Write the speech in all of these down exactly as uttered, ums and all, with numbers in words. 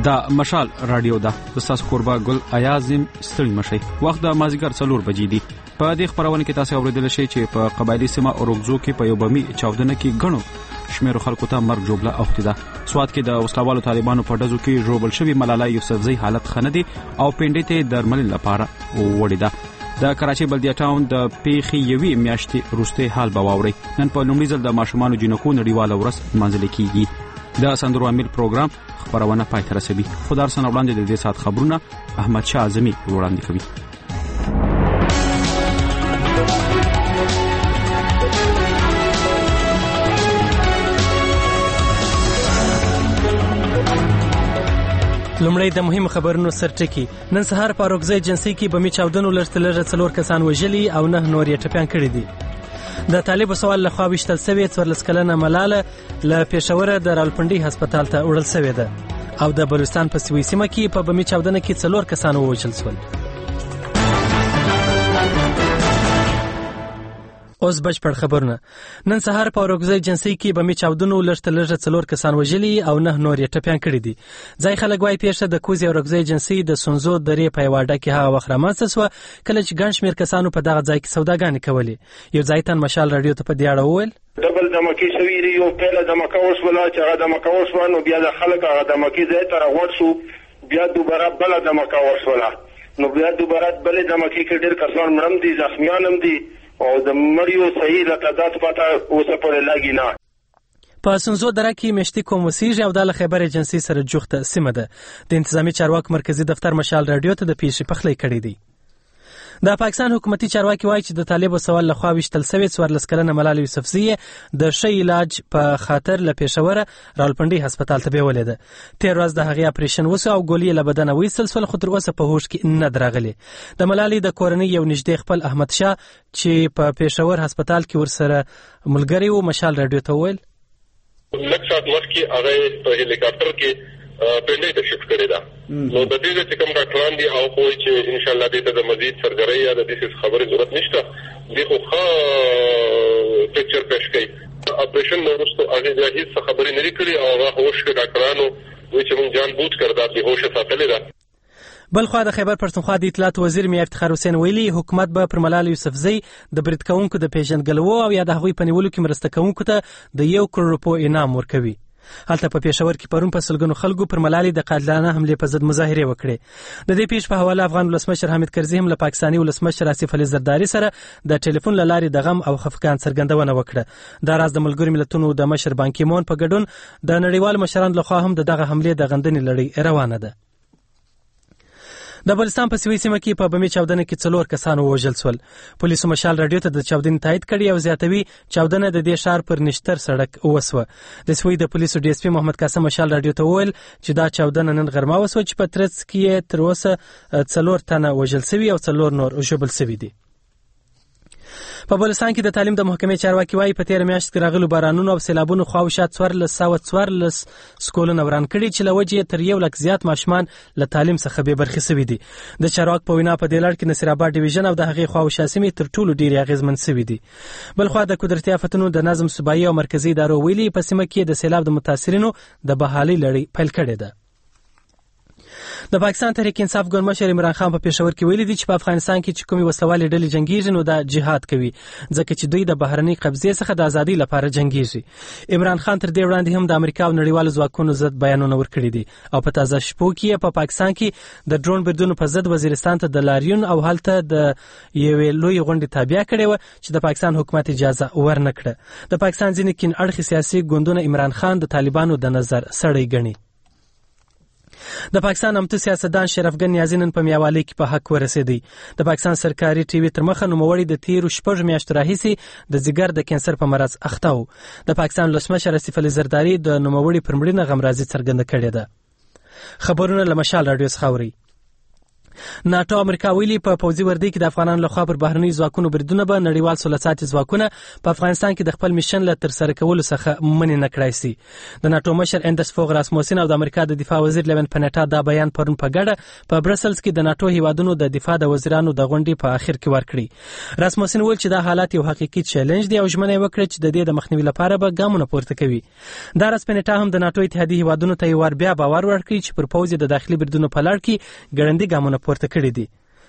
دا مشال رادیو ده. تاسو قربا ګل ایازم ستړي مشي. وخت د مازیګر څلور بجې دي. په دې خبرونه کې تاسو اوریدل شئ چې په قبایلی سیمه اورګزو کې په یو بمی چاودنه کې غنو شمیر خلکو ته مرګ جوړه اوخته ده. سواد کې د وسلوالو طالبانو په ډزو کې جوړبل شوی ملاله یوسفزئی حالت خندي او پنډې ته درمل لپاره وړي ده. د کراچي بلدیه ټاون د پیخي یوي میاشتې روسته حال بواوري. نن په لومړي ځل د ماشومان جنکو نړیواله ورځ منځل کیږي. د سندرو امیر پروګرام خبرونه پای ته رسوي. خدای سره وړاندې د دې سات خبرونه احمد شاه اعظمي وړاندې کوي. لومړی د مهم خبرونو سرټکی. نن سهار په اورګزای جنسي کې بمی چاودنو لړتلره څلور کسان وژلي او نه نور یې ټپيان کړي دي. د طالب سوال له خوا وشتل سوي څوارلس کلنه ملاله له پېښور د راولپنډي هسپتال ته وړل سوې ده او د بلوچستان په سوي سیمه کې په بمی چاودنه کې څلور کسان ووژل شول. اوس بشپړ خبرونه. نن سهار په اورګزای جنسي کې بمی چاودنو لړتلره څلور کسان وژلي او نه نور یې ټپيان کړي دي. ځای خلک وايي پیښه د کوزي اورګزای جنسي د سونزو درې په واډه کې هغه وخت رامنځته شوه کله چې ګڼ شمېر کسانو په دغه ځای کې سوداګانې کولې. یو ځای تن مشال رادیو ته په دې اړه وویل دبل دمکی شوی دی یو پیله دمکه وشوله چې هغه دمکه وشوه نو بیا د خلک هغه دمکی ځای ته راغوټ شو بیا دوباره بله دمکه وشوله نو بیا دوباره بلې دمکې کې ډېر کسان مړه دي زخمیان هم دي او د مریو صحیح لقدات پته اوسه پورې لګي نه. په سنزو دره کې مشتي کوم وسیږي او د خبر ایجنسی سره جوخته سیمه ده. د انتظامی چارواکو مرکزی دفتر مشال رادیو ته د پیښې پخلی کړی دی. د پاکستان حکومتي چارواکي وایي چې د طالبانو سوال لخوا وشتل سوي څوارلس کلنه ملاله یوسفزئی د ښه علاج په خاطر له پېښور راولپنډي هسپتال ته بیولې ده. تیر ورځ د هغې اپریشن وسو او ګولۍ له بدنه وایستل شول خو تر اوسه په هوښ کې نه درغلي. د ملالۍ د کورنۍ یو نږدې خپل احمد شاه چې په پېښور هسپتال کې ورسره ملګری و مشال رادیو ته وویل لږ ساعت مخکې هغه په هلیکاپټر کې پنډې ته شفټ کړی ده. نو د دې چې کوم ډاکټران دي او خو چې ان شاء الله دې ته د مزید سرګرۍ یا د دې خبرې ضرورت نشته. دې خو ښه پکچر پېښ کړي. اپریشن نو وروسته هغه د هیڅ خبرې نه کړې او هغه هوښ کې ډاکټرانو وایي چې موږ جان بوج کړ دا به هوښ ساتلې ده. بل خو د خیبر پښتونخوا د اطلاعات وزیر میا افتخار حسین ویلي حکومت به پر ملاله یوسفزئی د برید کوونکو د پیژندګلوو او یا د هغوی په نیولو کې مرسته کوونکو ته د یو کروڑ روپو انعام ورکوي. هلته په پېښور کې پرون په سلګونو خلکو پر ملالۍ د قاتلانه حملې په ضد مظاهرې وکړې. د دې پیښې په حواله افغان ولسمشر حامد کرزي هم له پاکستاني ولسمشر آصف علي زرداري سره د ټلیفون له لارې د غم او خفګان څرګندونه وکړه. دا راز د ملګرو ملتونو د مشر بان کی مون په ګډون د نړیوال مشرانو لخوا هم دغه حملې د غندنې لړۍ روانه ده. د بلوچستان په سوي سیمه کې په بمي چاودنه کې څلور کسان ووژل شول. پولیسو مشال رادیو ته د چاودنې تایید کړی او زیاتوي چاودنه د دې ښار پر نشتر سړک وسوه. د سوي د پولیسو ډي اس پي محمد قاسم مشال رادیو ته وویل چې دا چاودنه نن غرمه وسوه چې په ترڅ کې تر اوسه څلور تنه وژل شوي او څلور نور ژوبل شوي دي. په بلوچستان کې د تعلیم د محکمې چارواکي وایي په تیر میاشت کې راغلو بارانونو او سیلابونو خواوشا څوارلس سوه څوارلس سکولونه وران کړي چې له وجې تر یو لک زیات ماشومان له تعلیم څخه بې برخې شوي دي. د چارواکو په وینا په دې لړ کې نصیر آباد ډیویژن او د هغې خواوشا سیمې تر ټولو ډېرې اغېزمن شوي دي. بلخوا د قدرتي آفتونو د نظم صوبایي او مرکزي ادارو ویلي په سیمه کې د سیلاب د متاثرینو د بحالۍ لړۍ پیل کړې ده. د پاکستان تحریک انصاف ګوند مشر عمران خان په پېښور کې ویلي دي چې په افغانستان کې چې کومې وسلوالې ډلې جنګیږي نو دا جهاد کوي ځکه چې دوی د بهرنۍ قبضې څخه د ازادۍ لپاره جنګیږي. عمران خان تر دې وړاندې هم د امریکا او نړیوالو ځواکونو ضد بیانونه ورکړي دي او په تازه شپو کې په پاکستان کې د ډرون بریدونو په ضد وزیرستان ته د لاریون او هلته د یوې لوی غونډې تابع کړې وه چې د پاکستان حکومت اجازه ورنه کړه. د پاکستان ځینې کین اړخي سیاسي ګوندونه عمران خان د طالبانو د نظر سړی ګڼي. د پاکستان امتو سیاستدان شرفګن نیازي نن په میاوالی کې په حق ورسېدی. د پاکستان سرکاري ټي وي تر مخه نوموړی د تیرو شپږ میاشتو راهیسې د ځیګر د کینسر په مرض اخته و. د پاکستان ولسمشر آصف علي زرداري د نوموړي پر مړینه غمرازي څرګنده کړې ده. خبرونه له مشال رادیو څخه اوري. ناتو امریکا ویلي په پوځي وردی کې د افغانانو لخوا پر بهرني ځواکونو بریدونه به نړیوال سوله ساتي ځواکونه په افغانستان کې د خپل میشن له ترسره کولو څخه منې نه کړای شي. د ناتو مشر اندرس فوغ راسموسن او د امریکا د دفاع وزیر لیون پنټا دا بیان پرون په ګډه په برسلز کې د ناتو هیوادونو د دفاع د وزیرانو د غونډې په اخر کې ورکړي. راسموسن ویل چې دا حالات یو حقیقي چیلنج دی او ژمنه وکړه چې د دې د مخنیوي لپاره به ګامونه پورته کوي. دا راس پنټا هم د ناتو اتحادیې هیوادونو ته یو بیا باور ورکړي چې پر پوځ د داخلي بریدونو په لړ کې ګړندي ګامونه پورته کړي دي.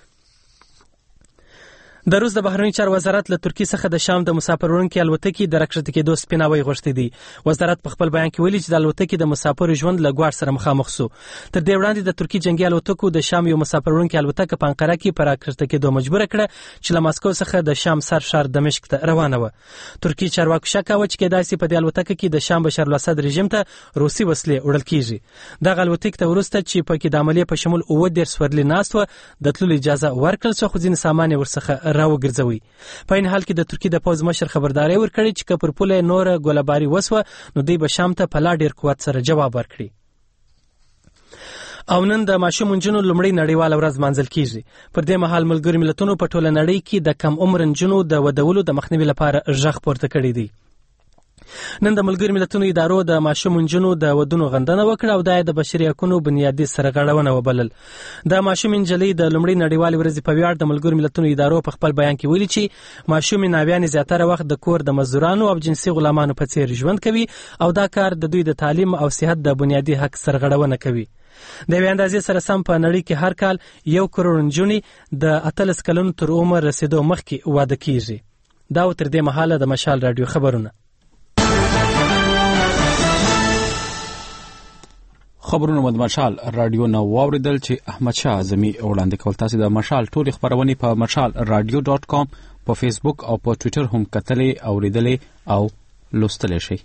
د روس د بهرنی چارو وزارت له ترکیې څخه د شام د مسافر وړونکي الوتکې د راکښته کېدو سپیناوی غوښتي دي. وزارت په خپل بیان کې ویلي چې د الوتکې د مسافر ژوند له ګواښ سره مخامخ شو. تر دې وړاندې د ترکیې جنگي الوتکو د شام یو مسافر وړونکي الوتکه په انقره کې پر راکښته کېدو مجبور کړه چې له ماسکو څخه د شام سر شهر دمشق ته روانه و. ترکیې چارواکو شک کاوه چې کېدای شي په دې الوتکه کې د شام بشار الاسد رژیم ته روسي وسلې وړل کیږي. دغه الوتکه ته وروسته چې په کې د عملیې په شمول اووه دېرش سورلي ناست و د تللو اجازه ورکړل شوه، خو ځینې سامان یې ورڅخه راوګرځوي. په این حال کې د ترکیې د پوځ مشر خبرداري ورکړي چې که پر پوله نور ګولهباري وسوه نو دوی به شام ته په لا ډیر قوت سره جواب ورکړي. او نن د ماشوم نجونو لومړی نړیواله ورځ مانځل کیږي. پر دې مهال ملګرو ملتونو په ټوله نړۍ کې د کم عمر نجونو د ودولو د مخنیوي لپاره غږ پورته کړی دی. نن د ملګرو ملتونو ادارو د ماشوم نجونو د ودونو غندنه وکړه او د بشري حقوقو بنیادي سرغړونه وبلل. د ماشوم نجلۍ د لومړی نړیوال ورځ په ویاړ د ملګرو ملتونو ادارو په خپل بیان کې ویلي چې ماشوم ناویان زیاتره وخت د کور د مزدورانو او جنسي غلامانو په څیر ژوند کوي او دا کار د دوی د تعلیم او صحت د بنیادي حق سرغړونه کوي. د یوې اندازې سره سم په نړۍ کې هر کال یو کروڑ نجونې د اتلس کلونو تر عمر رسیدو مخکې واده کیږي. دا و تر دې مهاله د مشال رادیو خبرونه. خبرونه مد مشال رادیو نو واوریدل چې احمد شاه اعظمي وړاندې کول. تاسو د مشال ټول خبرونه په مشال رادیو ډاٹ کام په فیسبوک او په ټوئیټر هم کتلې او ریدلې او لوستلې شئ.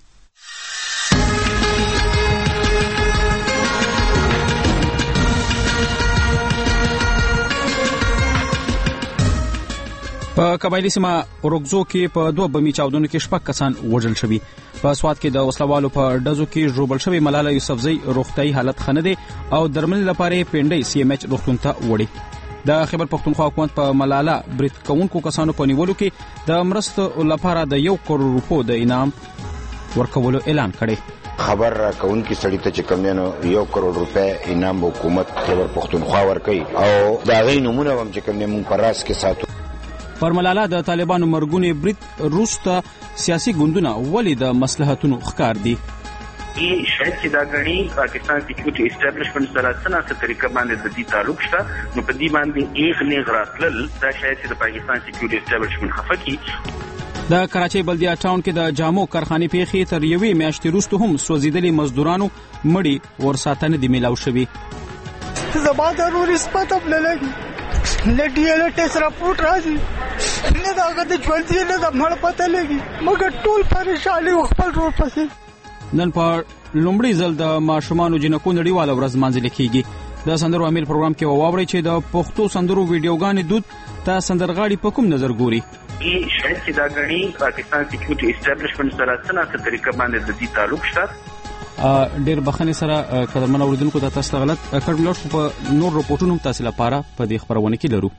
په قبایلی سیمه اورګزو کې په دوه بمی چاودنو کې شپږ کسان وژل شوي. په سوات کې د وسلوالو په ډزو کې ژوبل شوی ملاله یوسفزۍ روغتیايي حالت ښه نه دی او درمل لپاره پنډۍ سی ام ایچ روغتون ته وړي. د خیبر پښتونخوا حکومت په ملاله برید کوونکو کسانو په نیولو کې د مرستو لپاره د یو کروڑ روپو د انعام ورکولو اعلان کړی. خبر را کون کی سړی ته چې کوم دینو یو کروڑ روپے انعام حکومت خیبر پښتونخوا ورکړي او دا غي نمونه هم چې کوم دې مونږ پر راس کې ساتو. پر ملاله د طالبانو مرګونی برید روسته سیاسي ګوندونه ولې د مصلحتونو ښکار دي. ای شاید چې دا غني پاکستان سکیورټي اسټابلیشمنت سره څنګه طریقه باندې د دې تعلق شته نو په دې باندې ایغ نه غراتل دا شاید چې د پاکستان سکیورټي اسټابلیشمنت خفقي. د کراچۍ بلدیه ټاون کې د جامو کارخانې پیښې تر یوې میاشتې وروسته هم سوځېدلي مزدورانو مړي ورساتنه دي میلاو شوي. زما ضروري سپته بللګي نه ډي ال ټیسټ راپورټ راځي نه دا غته ژوند یې نه د مړ پته لګي مګر ټول پریشانې خپل ور پسې. نن په لومړي ځل د ماشومانو جنکو نړیواله ورځ مانځل کیږي. د سندرو امیر پروګرام کې واوري چې د پښتو سندرو ویډیوګانې دود ته سندرغاړي په کوم نظر ګوري. ای شاید چې دا غني پاکستان سکیورټي اسټابلیشمنت سره څنګه طریقه باندې د دې تعلق شته. ډېر بخښنې سره قدرمن اوریدونکو ته تاسو غلط کړل شو. په نور رپورټونو تاسو لپاره په دې خبرونه کې لرو.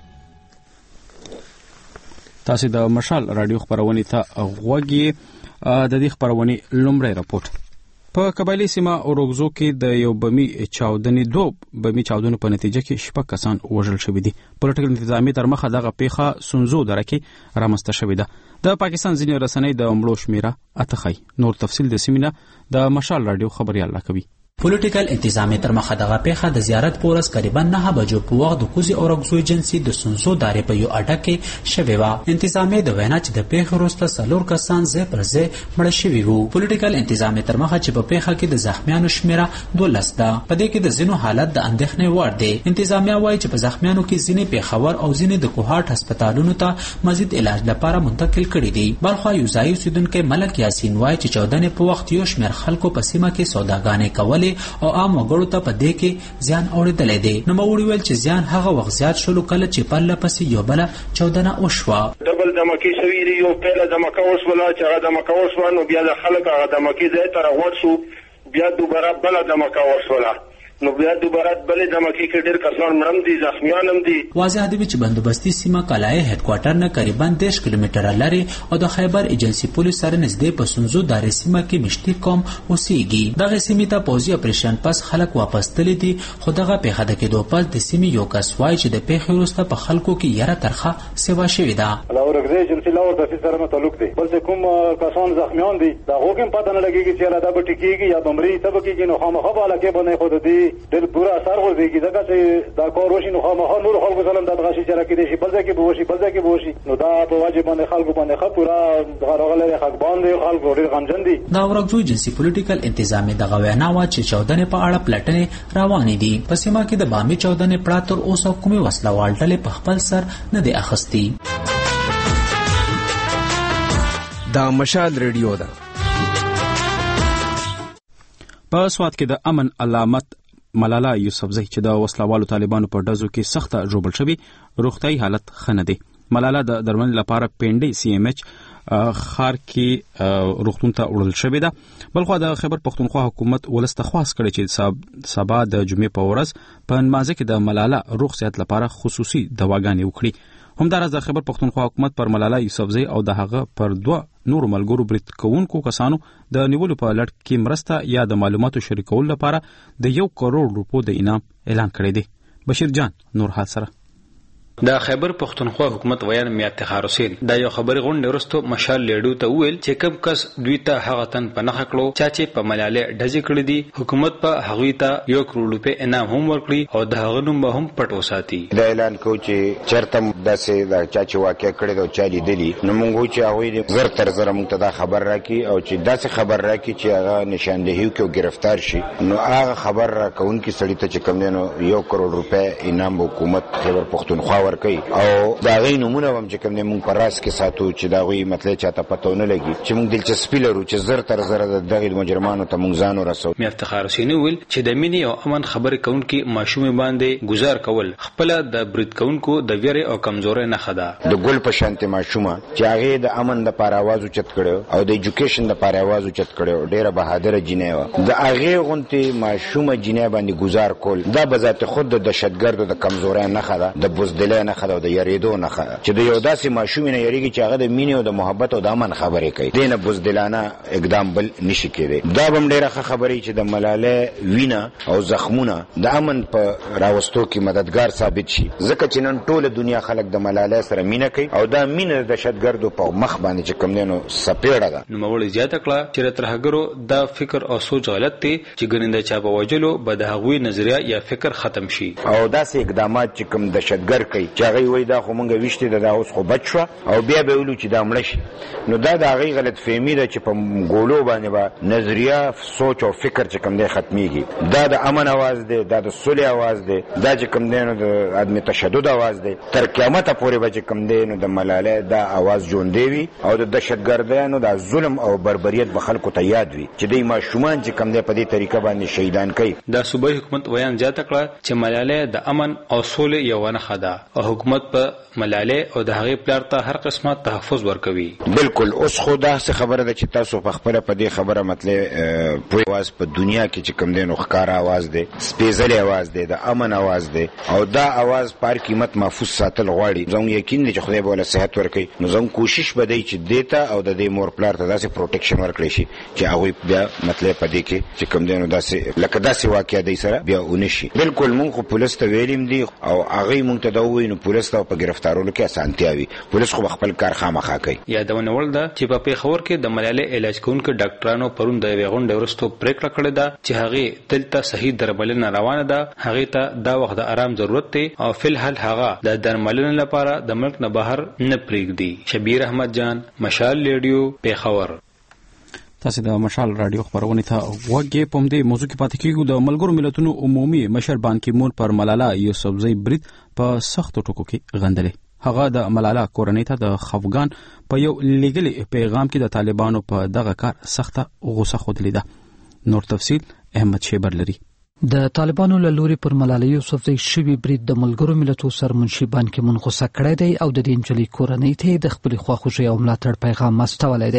تاسو د مشال رادیو خبرونه ته غوږی. د دې خبرونه لومړی رپورټ په قبایلی سیمه اورګزو کې د یو بمی چاودنې دوه بمی چاودنو په نتیجه کې شپږ کسان وژل شوي دي. پولیټیکل انتظامی تر مخه دغه پیښه سنزو دره کې رامنځته شوې ده. د پاکستان ځینې رسنۍ د مړو شمیره اته ښیي. نور تفصیل د سیمینه د مشال رادیو خبريال راکوي. پولیټیکل انتظامی تر مخه دغه پیښه د زیارت پورس قریبا نه بجو په وخت د کوزي اورګزو ایجنسی د سنزو دارې په یو اډه کې شوې و. انتظامی د وینا چې د پیښې وروسته څلور کسان ځای پر ځای مړ شوي وو. پولیټیکل انتظامی تر مخه چې په پیښه کې د زخمیانو شمیره دولس ده. په دې کې د ځینو حالت د اندېښنې وړ دی. انتظامیه وایي چې په زخمیانو کې ځینې پیښور او ځینې د کوهاټ هسپتالونو ته مزید علاج لپاره منتقل کړي دي. بلخوا یو ځای اوسیدونکو ملک یاسین وایي چې چودنې په وخت یو شمېر خلکو په سیمه کې سوداګانې کولې او عام وګړو ته په دې کې زیان اورېدلې دي. نو موږ ویل چې زیان هغه وخت زیات شول کله چې پرله پسې یو بل چودنه وشوه. ډبل دمکې شوې دی یو پیله دمکه وشوله چې هغه دمکه وشوه نو بیا د خلک هغه دمکې ځای ته راغوټ شو بیا دوباره بله دمکه وشوله نو بیا دوباره بلې دمکې کې ډېر کسان مړم دي، زخمیان هم دي. واضح دی چې بندوبستي سیمه کلای هډ کوارټر نه قریبا دېرش کیلومتره لري او د خیبر ایجنسی پولیس سره نږدې په سنځو دارې سیمه کې مشتي قوم اوسېږي. دغه سیمې ته پوځي اپریشن پس خلک واپس تللي دي، خو دغه پیښه د کېدو پس د سیمې یو کس وایي چې د پیښې وروسته په خلکو کې یره ترخه سیوا شوې ده. لاورګزی ایجنسی لاور د سره مو تعلق دی، بل څه کوم کسان زخمیان دي دا هغوی هم پته نه لګېږي چې دا به ټیکېږي یا به مري څه به کېږي. نو خامخا به علاقې باندې خو د دې ډېر پوره اثر غورځېږي، ځکه چې دا کار وشي نو خامخا نورو خلکو سره هم دا دغه شي چې راکېدی شي، بل ځای کې به وشي بل ځای کې به وشي. نو دا په واجب باندې خلکو باندې ښه پوره دغه راغلی دی، خګبان دی، خلکو ډېر غمجن دي. د اورګزو ایجنسي پولیټیکل انتظامي دغه وینا وه چې چاودنې په اړه پلټنې روانې دي. په سیمه کې د بامي چاودنې پړه تر اوسه کومې وسلوال ډلې په خپل سر نه دی اخیستي. دا مشال ریډیو ده. په سوات کې د امن علامت ملاله یوسفزۍ چې د وسلوالو طالبانو په ډزو کې سخته ژوبل شوې، روغتیايي حالت ښه نه دی. ملاله د درملنې لپاره پینډۍ سی ایم ایچ خار کې روغتون ته وړل شوې ده. بلخوا د خیبر پښتونخوا حکومت ولس ته خواست کړی چې سبا د جمعې په ورځ په نمازه کې د ملاله روغ صحت لپاره خصوصي دواګانې وکړي. همداراز د خیبر پښتونخوا حکومت پر ملاله یوسفزۍ او د هغه پر دوه نورو ملګرو برید کوونکو کسانو د نیولو په لړ کې مرسته یا د معلوماتو شریکولو لپاره د یو کروڑ روپو د انعام اعلان کړی دی. بشیر جان نور حال سره. د خیبر پښتونخوا حکومت ویان میا افتخار حسین دا یو خبري غونډه وروسته مشال لیډو ته ویل چې کوم کس دوی ته هغه تن په نخ کړو چې په ملاله ډزې کړې دي، حکومت په هغه ته یو کروڑ روپے انعام هم ورکړي او د هغه نوم به هم پټ وساتي. دا اعلان کو چې چرته داسې دا چا چې واقع کړی دا چا لیدلی، نو موږ چې هغه زر تر زر موږ ته دا خبر راکړي او چې داسې خبر راکړي چې هغه نشاندهي کوي او گرفتار شي، نو هغه خبر راکونکي سړی ته چې کوم دینو یو کروڑ روپے انعام حکومت خیبر پښتونخوا ورکړي او دا غي نمونه هم چې کوم موږ پر راس کې ساتو چې دا غي مطلب چاته پته نه لګي چې موږ دلچسپي لرو چې زر تر زر د دغه مجرمانو ته موږ ځان ورسو. میا افتخار حسین ویل چې د مینې او امن خبرې کوونکي ماشومې باندې گزار کول خپل د برید کوونکو د ویرې او کمزورۍ نه خدا. د ګل په شانته ماشومه چې هغه د امن د لپاره आवाज اوچت کړو او د ایجوکیشن د لپاره आवाज اوچت کړو، ډیره بهادر جنې و. د هغه غونته ماشومه جنې باندې گزار کول دا به ذات خود د دهشتګردو د کمزورۍ نه خدا، د بوزدلۍ نه خدا، د یریدو نه خدا چې د یو داسې ماشوم نه یریږي چې هغه د مینې او د محبت او د امن خبرې کوي، دینه بوزدلانه اقدام بل نشي کېدی. دا هم ډیره خبرې چې د ملاله وینا او زخمونه د امن په راوستو کې مددگار ثابت شي، ځکه چې نن ټوله دنیا خلک د ملاله سره مینه کوي او دا مینه د دهشتګردو په مخ باندې چې کوم دینو سپېړه ده. نو مولوی زیاته کړه چې ترهګرو دا فکر او سوچ غلط دی چې ګنده چا په وجلو به د هغوی نظریه یا فکر ختم شي او داسې اقدامات چې کوم دهشتګر کوي چې هغه وایي دا خو مونږ وشته دا اوس خو بچو او بیا به ولو چې دا مړ شي، نو دا د هغه غلط فهمي ده چې په ګولو باندې با نظریه سوچ او فکر چې کوم دی ختميږي. دا د امن आवाज دی، دا د صلح आवाज دی، دا چې کوم دی نو د عدم تشدد आवाज دی. تر قیامت پورې به چې کوم دی نو د ملاله دا आवाज ژوندې وي او د دهشتګردانو د ظلم او بربریت به خلکو ته یاد وي چې دوی ماشومان چې کوم دی په دې طریقه باندې شهیدان کوي. دا صوبایي حکومت ویان زیاته کړه چې ملاله د امن او صلح یو نه خدا او حکومت په ملاله او د هغې پلار ته هر قسمه تحفظ ورکوي. بالکل اوس خو دا څه خبره ده چې تاسو په خپل په دې خبره مطلب په واس په دنیا کې چې کوم دین خو ښکار आवाज دی، سپیشل आवाज دی، د امن आवाज دی او دا आवाज پر قیمت محفوظ ساتل غواړي. زموږ یقین دی چې خدای به ول صحت ورکړي، نو زموږ کوشش بده چې دیتا او د دې مور پلار ته داسې پروټیکشن ورکړي شي چې هغه بیا مطلب په دې کې چې کوم دین داسې لکه داسې واقعیا دی سره بیا ونشي. بالکل مونږ خو پولیس ته ویلیم دی او هغه مونږ ته دا وایي نو پولیس ته په گرفتارولو کې اسانتیاوي، پولیس خو خپل کار خامخا کوي. یادونه ولدا چې په پیښور کې د ملاله علاج کوونکو ډاکټرانو پرون د غونډې ورستو پریکړه کړې ده چې هغه دلته صحیح درملنه روانه ده، هغه ته دا وخت د آرام ضرورت دی او فل حال هغه د درملنې لپاره د ملک نه بهر نه پریږدي. شبیر احمد جان، مشال ریډیو، پیښور. تاسو د مشال رادیو خبرونه ته وګورئ. په دې موضوع کې پاتې کیږو. د ملګرو ملتونو عمومي مشر بان کی مون پر ملاله یوسفزۍ برید په سخت ټکو کې غندلې. هغه د ملاله کورنۍ ته د خفګان په یو لیګل پیغام کې د طالبانو په دغه کار سخته غوسه خوده. نور تفصیل احمد شیبر لري. د طالبانو له لوري پر ملاله یوسفزۍ شوی برید د ملګرو ملتونو سرمنشي بان کی مون غوسه کړی دی او د دې انجلۍ کورنۍ ته د خپل خواخوږي او ملاتړ پیغام مستولی دی.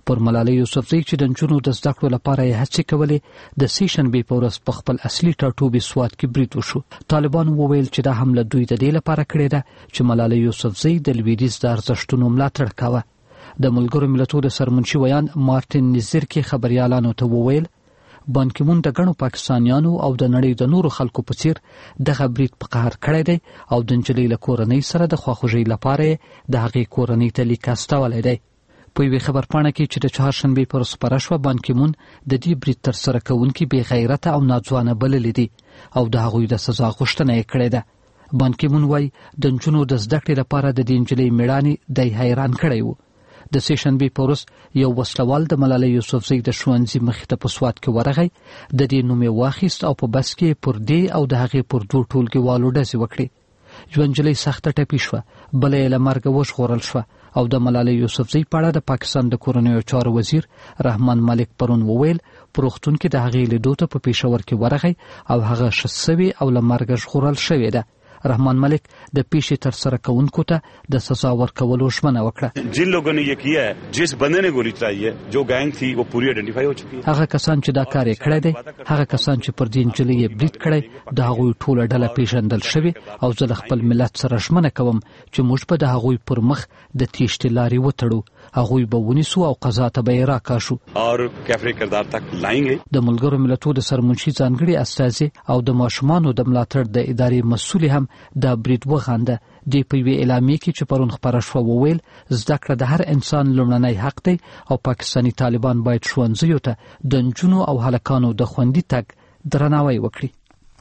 پر ملالۍ یوسفزۍ چې د نجونو د زده کړو لپاره یې هڅې کولې د سې شنبې په ورځ په خپل اصلي ټاټوبي سوات کې برید وشو. طالبانو وویل چې دا حمله دوی د دې لپاره کړې ده چې ملالۍ یوسفزۍ د لویدیځ د ارزښتونو ملاتړ کاوه. د ملګرو ملتونو د سرمنشي ویان مارټین نیزرکي خبريالانو ته وویل بان کی مون د غنو پاکستانیانو او د نړۍ د نورو خلکو په څیر دغه برید په قهر کړی دی او د نجلۍ له کورنۍ سره د خواخوږۍ لپاره د هغې کورنۍ ته لیک استولی دی. په یوې خبرپاڼه کې چې د چهارشنبې پر ورځ خپره شوه بان کی مون د دې برید ترسره کوونکي بې غیرته او ناځوانه بللي دي او د هغوی د سزا غوښتنه یې کړې ده. بان کی مون وایي د نجونو د زده کړې لپاره د دې نجلۍ مېړانې دی حیران کړی و. د سې شنبې په ورځ یو وسلوال د ملالۍ یوسفزۍ د ښوونځي مخې ته په سوات کې ورغی، د دې نوم یې واخیست او په بس کې پر دې او د هغې پر دوو ټولګیوالو ډزې وکړې. یوه نجلۍ سخته ټپي شوه، بله یې له مرګه وژغورل شوه او د ملالۍ یوسفزۍ په اړه د پاکستان د کورنیو چارو وزیر رحمان ملک پرون وویل په روغتون کې د هغې لیدو ته په پېښور کې ورغی او هغه ښه سوې او له مرګه ژغورل شوې ده. رحمان ملک د پیښې ترسره کوونکو ته د سزا ورکولو ژمنه وکړه. جن لوگوں نے یہ کیا ہے جس بندے نے گولی چلائی ہے جو گینگ تھی وہ پوری آئیڈینٹیفائی ہو چکی ہے. هغه کسان چې دا کار یې کړی دی، هغه کسان چې پر دې نجلۍ یې برید کړی، د هغوی ټوله ډله پیژندل شوې او زه له خپل ملت سره ژمنه کوم چې موږ به د هغوی پر مخ د تیښتې لارې وتړو، هغوی به ونیسو او قضا ته به یې راکاشو اور کیفر کردار تک لائیں گے. د ملګرو ملتونو د سرمنشي ځانګړي استازي او د ماشومانو د ملاتړ د ادارې مسؤل هم دا برید وغانده. دی په یوې اعلامیې کې چې پرون خپره شوه وویل زده کړه د هر انسان لومړنی حق دی او پاکستاني طالبان باید ښوونځیو ته د نجونو او هلکانو د خوندي تګ درناوی وکړي.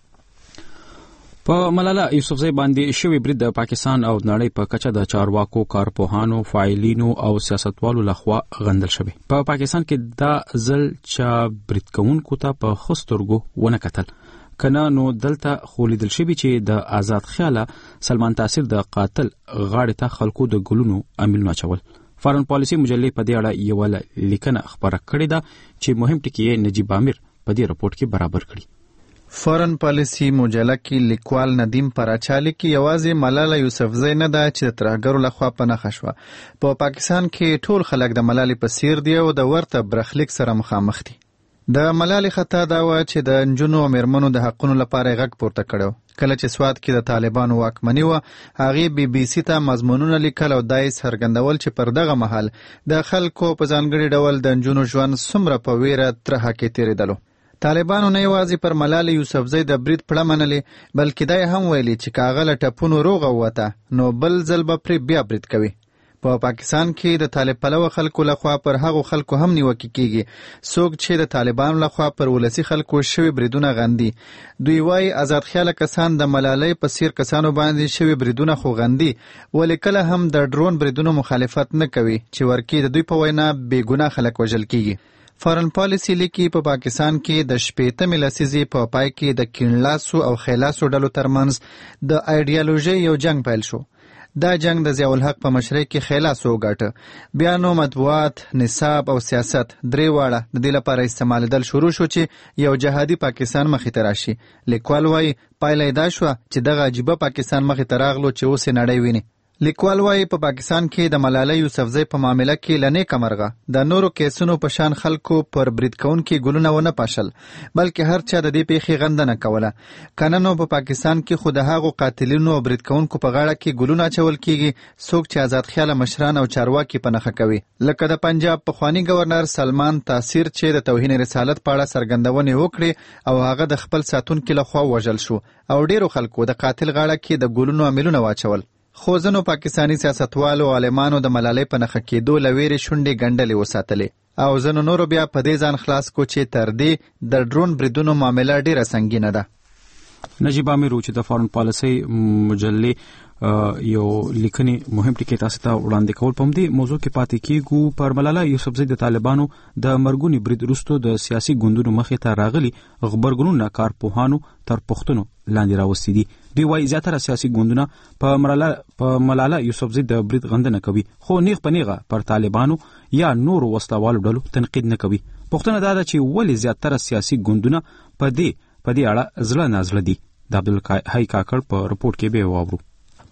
په ملاله یوسفزۍ باندې شوی برید د پاکستان او نړۍ په کچه د چارواکو، کارپوهانو، فاعلینو او سیاستوالو لخوا غندل شوی. په پا پاکستان کې دا ځل چې برید کوونکو ته په ښه سترګو ونه کتل، کنه نو دلته خو لیدل شوي چې د آزاد خیاله سلمان تاثیر د قاتل غاړې ته خلکو د ګلونو امیلونه اچول. فارن پالیسي مجلې په دې اړه یوه لیکنه خپره کړې ده چې مهم ټکي یې نجیب عامر په دې رپورټ کې برابر کړي. فارن پالیسي مجله کې لیکوال ندیم پراچالي کې یوازې ملاله یوسفزۍ نه ده چې د ترهګرو لخوا په نښه شوه. په پاکستان کې ټول خلک د ملالې په څیر دي او د ورته برخلیک سره مخامخ دي. د ملالې خطا دا وه چې د نجونو او میرمنو د حقونو لپاره یې غږ پورته کړی. کله چې سوات کې د طالبانو واکمني وه، هغې بي بي سي ته مضمونونه لیکل او دا یې څرګندول چې پر دغه مهال د خلکو په ځانګړي ډول د نجونو ژوند څومره په ویره ترهه کې تېرېدلو. طالبانو نه یوازې پر ملالې یوسفزۍ د برید پړه منلې، بلکې دا یې هم ویلي چې که هغه له ټپونو روغه ووته نو بل ځل به پرې بیا برید کوي. په پاکستان کې د طالب پلوه خلکو لخوا پر هغو خلکو هم نیوکې کیږي څوک چې د طالبانو لخوا پر ولسي خلکو شوي بریدونه غندي. دوی وایي آزاد خیاله کسان د ملالۍ په څیر کسانو باندې شوي بریدونه خو غندي، ولې کله هم د ډرون بریدونو مخالفت نه کوي چې ورکې د دوی په وینا بې ګناه خلک وژل کیږي. فارن پالیسي لیکي په پاکستان کې د شپېتمې لسیزې په پای کې د کیڼلاسو او خیلاسو ډلو ترمنځ د ایډیالوژۍ یو جنگ پیل شو. دا جنگ د ضیاء الحق په مشرۍ کې خیلاسو وګاټه. بیا نو مطبوعات، نصاب او سیاست درې واړه د دې لپاره استعمالېدل شروع شو چې یو جهادي پاکستان مخې ته راشي. لیکوال وایي پایله یې دا شوه چې دغه عجیبه پاکستان مخې ته راغلو چې اوس یې نړۍ ویني. لیکوال وایي په پاکستان کې د ملالۍ یوسفزۍ په معامله کې له نیکه مرغه د نورو کیسونو په شان خلکو پر برید کوونکي ګلونه ونه پاشل، بلکې هر چا د دې پیښې غندنه کوله. کنه نو په پاکستان کې خو د هغو قاتلینو او برید کوونکو په غاړه کې ګلونه اچول کیږي څوک چې آزاد خیاله مشران او چارواکي په نښه کوي، لکه د پنجاب پخواني ګورنر سلمان تاثیر چې د توهین رسالت په اړه څرګندونې وکړې او هغه د خپل ساتونکي لخوا وژل شو او ډیرو خلکو د قاتل غاړه کې د ګلونو امیلونه واچول. خو ځینو پاکستاني سیاستوالو عالمانو د ملالۍ په نښه کېدو له ویرې شونډې ګنډلې وساتلې او ځینو نورو بیا په دې ځان خلاص کو چې تر دې د ډرون بریدونو معامله ډیره سنګینه ده. نجیب عامر چې د فارن پالیسي مجلې یو لیکنی مهم ټکی تاسو ته وړاندې کول په دې موضوع کې پاتې کیږو. پر ملاله یوسفزۍ د طالبانو د مرګونی برید وروسته د سیاسي ګوندونو مخې ته راغلي خبرګونونه کارپوهانو تر پوښتنو لاندې راوستي دي. دوی وايي زیاتره سیاسي ګوندونه په ملاله په ملاله یوسفزۍ د برید غندنه کوي، خو نیغ په نیغه پر طالبانو یا نورو وسلوالو ډلو تنقید نه کوي. پوښتنه دا ده چې ولې زیاتره سیاسي ګوندونه په دې په دې اړه زړه نازړه دي. د عبدالحی کاکړ په رپورټ کې به واورو.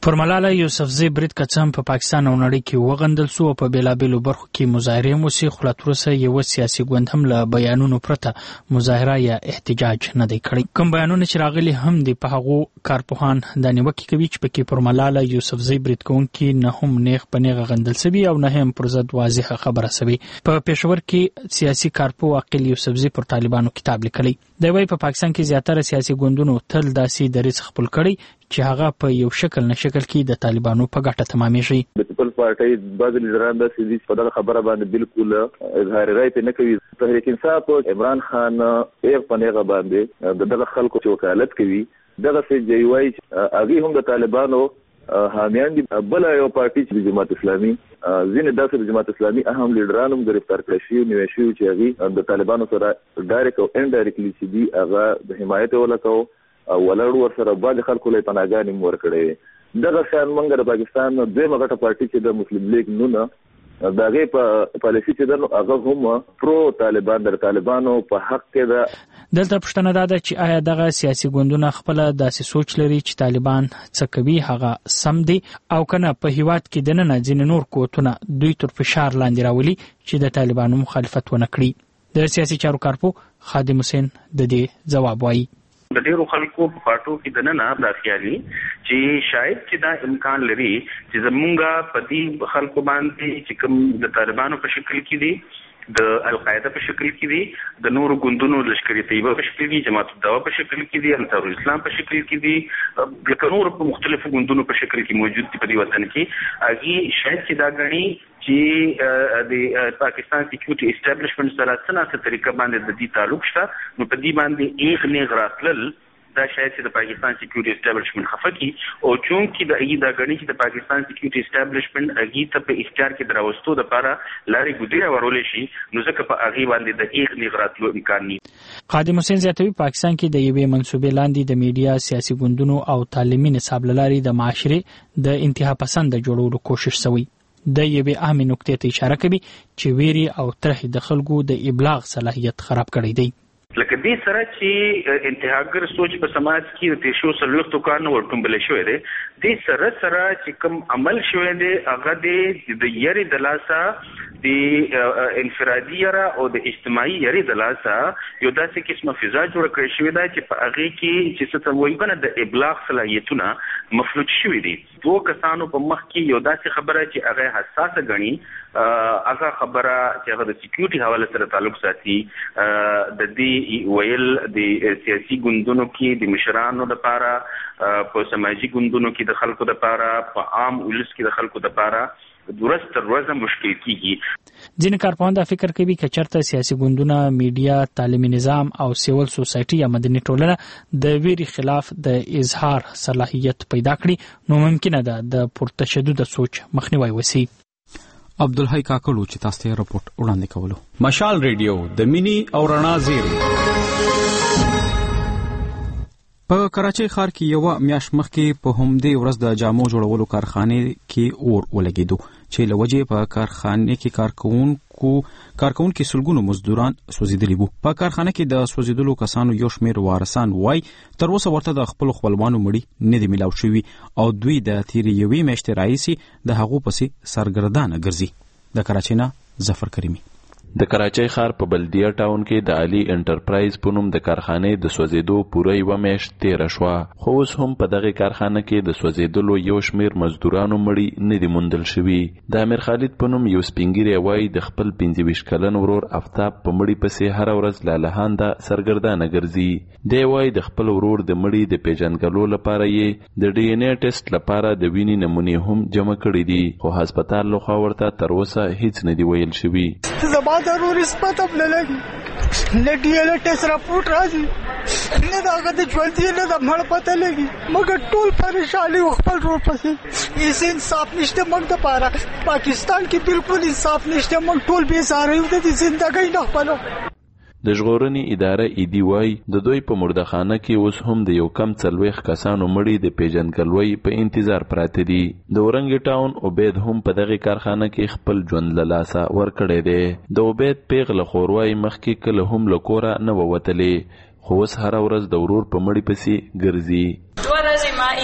پر ملاله یوسفزۍ برید که څه هم په پاکستان او نړۍ کې وغندل سو او په بېلابېلو برخو کې مظاهرې هم وسي، خو لا تر اوسه یوه سیاسي ګوند هم له بیانونو پرته مظاهره یا احتجاج نه دی کړی. کوم بیانونه چې راغلي هم دي په هغو کارپوهان دا نیوکې کوي چې پکې پر ملاله یوسفزۍ برید کوونکي نه هم نیغ په نیغه غندل سوي او نه هم پر ضد واضحه خبره سوي. په پېښور کې سیاسي کارپوه عقیل یوسفزۍ پر طالبانو کتاب لیکلی دی. وایي په پاکستان کې زیاتره سیاسي ګوندونو تل داسې دریځ خپل کړی چې هغه په یو شکل نه شکل کې د طالبانو په ګټه تمامېږي. د پیپل پارټۍ بعض لیډران داسې دي چې په دغه خبره باندې بالکل اظهار رایې پرې نه کوي. تحریک انصاف عمران خان ایغ په نیغه باندې د دغه خلکو چې وکالت کوي دغسې دی وایي هغوی هم د طالبانو حامیان دي. بله یو پارټي چې د جماعت اسلامي ځینې داسې د جماعت اسلامي اهم لیډران هم ګرفتار کړی شوي نیوی شوي چې هغوی د طالبانو سره ډایرکټ او انډایرکټلي چې دي هغه د حمایت یې ولکوو او ولاړ ورسره بعضې خلکو له یې پناهګانې هم ورکړی وې. دغه شیان موږ د پاکستان دویمه غټه پارټي چې د مسلم لیګ نونه د هغې په پالیسي چې ده نو هغه هم پرو طالبان د طالبانو په حق کې ده. دلته پوښتنه دا ده چې آیا دغه سیاسي ګوندونه خپله داسې سوچ لري چې طالبان څه کوي هغه سم دی او که نه په هیواد کې دننه ځینې نور قوتونه دوی تر فشار لاندې راولي چې د طالبانو مخالفت ونه کړي. د سیاسي چارو کارپوه خادم حسین د دې ځواب وایي. د ډیرو خلکو په پاټو کې د نن دا خیالي چې شاید چې دا امکان لري چې زمونږ په دې خلکو باندې چې کوم د طالبانو په شکل کې دي، د القاعده په شکل کې دي، د نورو ګوندونو لشکري طیبه په شکل کې دي، جماعت الدعوه په شکل کې دي، انصار الاسلام په شکل کې دي، لکه نور په مختلفو ګوندونو په شکل کې موجود دي په دې وطن کې. هغې شاید چې دا ګڼي چې د پاکستان سکیورټي اسټابلیشمنټ سره څه ناڅه طریقه باندې د دې تعلق شته، نو په دې باندې ایغ نیغ راتلل دا شاید چې د پاکستان سکیورټي اسټابلیشمنټ خفه کړي او چونکې د هغې دا ګڼي چې د پاکستان سکیورټي اسټابلیشمنټ هغې ته په اختیار کې د راوستو دپاره لارې ګودرې هوارولی شي، نو ځکه په هغې باندې د ایغ نیغ راتلو امکان نه. خادم حسین زیاتوي پاکستان کې د یوې منصوبې لاندې د میډیا، سیاسي ګوندونو او تعلیمي نصاب له لارې د معاشرې د انتها پسند جوړولو کوشش شوی. د یوې اهمې نکتې ته اشاره کوي چې ویرې او ترهې د خلکو د ابلاغ صلاحیت خراب کړی دی. لکه دې سره چې انتهاګر سوچ په سماج کې د تیشو سلوختو کارونه ورټومبل شوی دی، دې سره سره چې کوم عمل شوی دی هغه د یری د لاسه د انفرادي یره او د اجتماعي یری د لاسه یو داسې قسمه فضا جوړه کړې شوې ده چې په هغې کې چې څه ته وایي بنه د ابلاغ صلاحیتونه مفلوج شوي دي. دوه کسانو په مخ کې یو داسې خبره چې هغه حساسه ګڼي، هغه خبره چې هغه د سکیورټي حواله سره تعلق ساتي، د دې ویل د سیاسي ګوندونو کې د مشرانو لپاره، په سماجي ګوندونو کې د خلکو لپاره، په عام ولس کې د خلکو لپاره درست تر ورځه مشکل کیږي. ځینې کارپوهان دا فکر کوي که چېرته سیاسي ګوندونه، میډیا، تعلیمي نظام او سیول سوسایټي یا مدني ټولنه د ویرې خلاف د اظهار صلاحیت پیدا کړي، نو ممکنه ده د پرتشدد سوچ مخنیوی وسي. عبدالحی کاکړو چې تاسو ته راپورټ وړاندې کولو. مشال ریډیو د مینی او رڼا زیری. په کراچۍ ښار کې یو میاشت مخکې په همدې ورځ د جامو جوړولو کارخانې کې اور ولګېدو چې له وجې په کارخانې کې کارکوونکو کارکوونکي سلګونو مزدوران سوځېدلي وو. په کارخانه کې د سوځېدلو کسانو یو شمېر وارثان وایي تر اوسه ورته د خپلو خپلوانو مړي نه دي میلاو شوي او دوی د تېرې یوې میاشتې راهیسې د هغو پسې سرګردانه ګرځي. د کراچۍ نه ظفر کریمي. د کراچۍ ښار په بلدیه ټاون کې د علي انټرپرایز په نوم د کارخانې د سوځېدو پوره یوه میاشت تېره شوه، خو اوس هم په دغې کارخانه کې د سوځېدلو یو شمېر مزدورانو مړي نه دي موندل شوي. د امیر خالد په نوم یو سپین ږیری وایي د خپل پنځه ویشت کلن ورور افتاب په مړي پسې هره ورځ لالهانده سرګردانه ګرځي. دی وایي د خپل ورور د مړي د پیژندګلو لپاره یې د ډي ان اے ټیسټ لپاره د وینې نمونې هم جمع کړي دي، خو هسپتال لخوا ورته تر اوسه هیڅ نه دي ویل شوي. ضروري سپت هم نه لګي، نه ډي ان اے ټیسټ راپورټ راځي، نه د هغه د ژوند دی نه د مړ پته لګي. مګر ټول پریشاني خپل ورور پسې، هېڅ انصاف نشته موږ دپاره. پاکستان کې بالکل انصاف نشته، موږ ټول بې ساره یو د دې زندګۍ نه خپلو. د ژغورنې اداره ایدي وایي د دوی په مردخانه کې اوس هم د یو کم څلوېښت کسانو مړي د پیژندګلوۍ په انتظار پراته دي. د اورنګ ټاون عبید هم په دغې کارخانه کې خپل ژوند له لاسه ورکړی دی. د عبید پیغله خور وایي مخکې کله هم له کوره نه ووتلې، خو اوس هره ورځ د ورور په مړي پسې ګرځي. دوه ورځې ما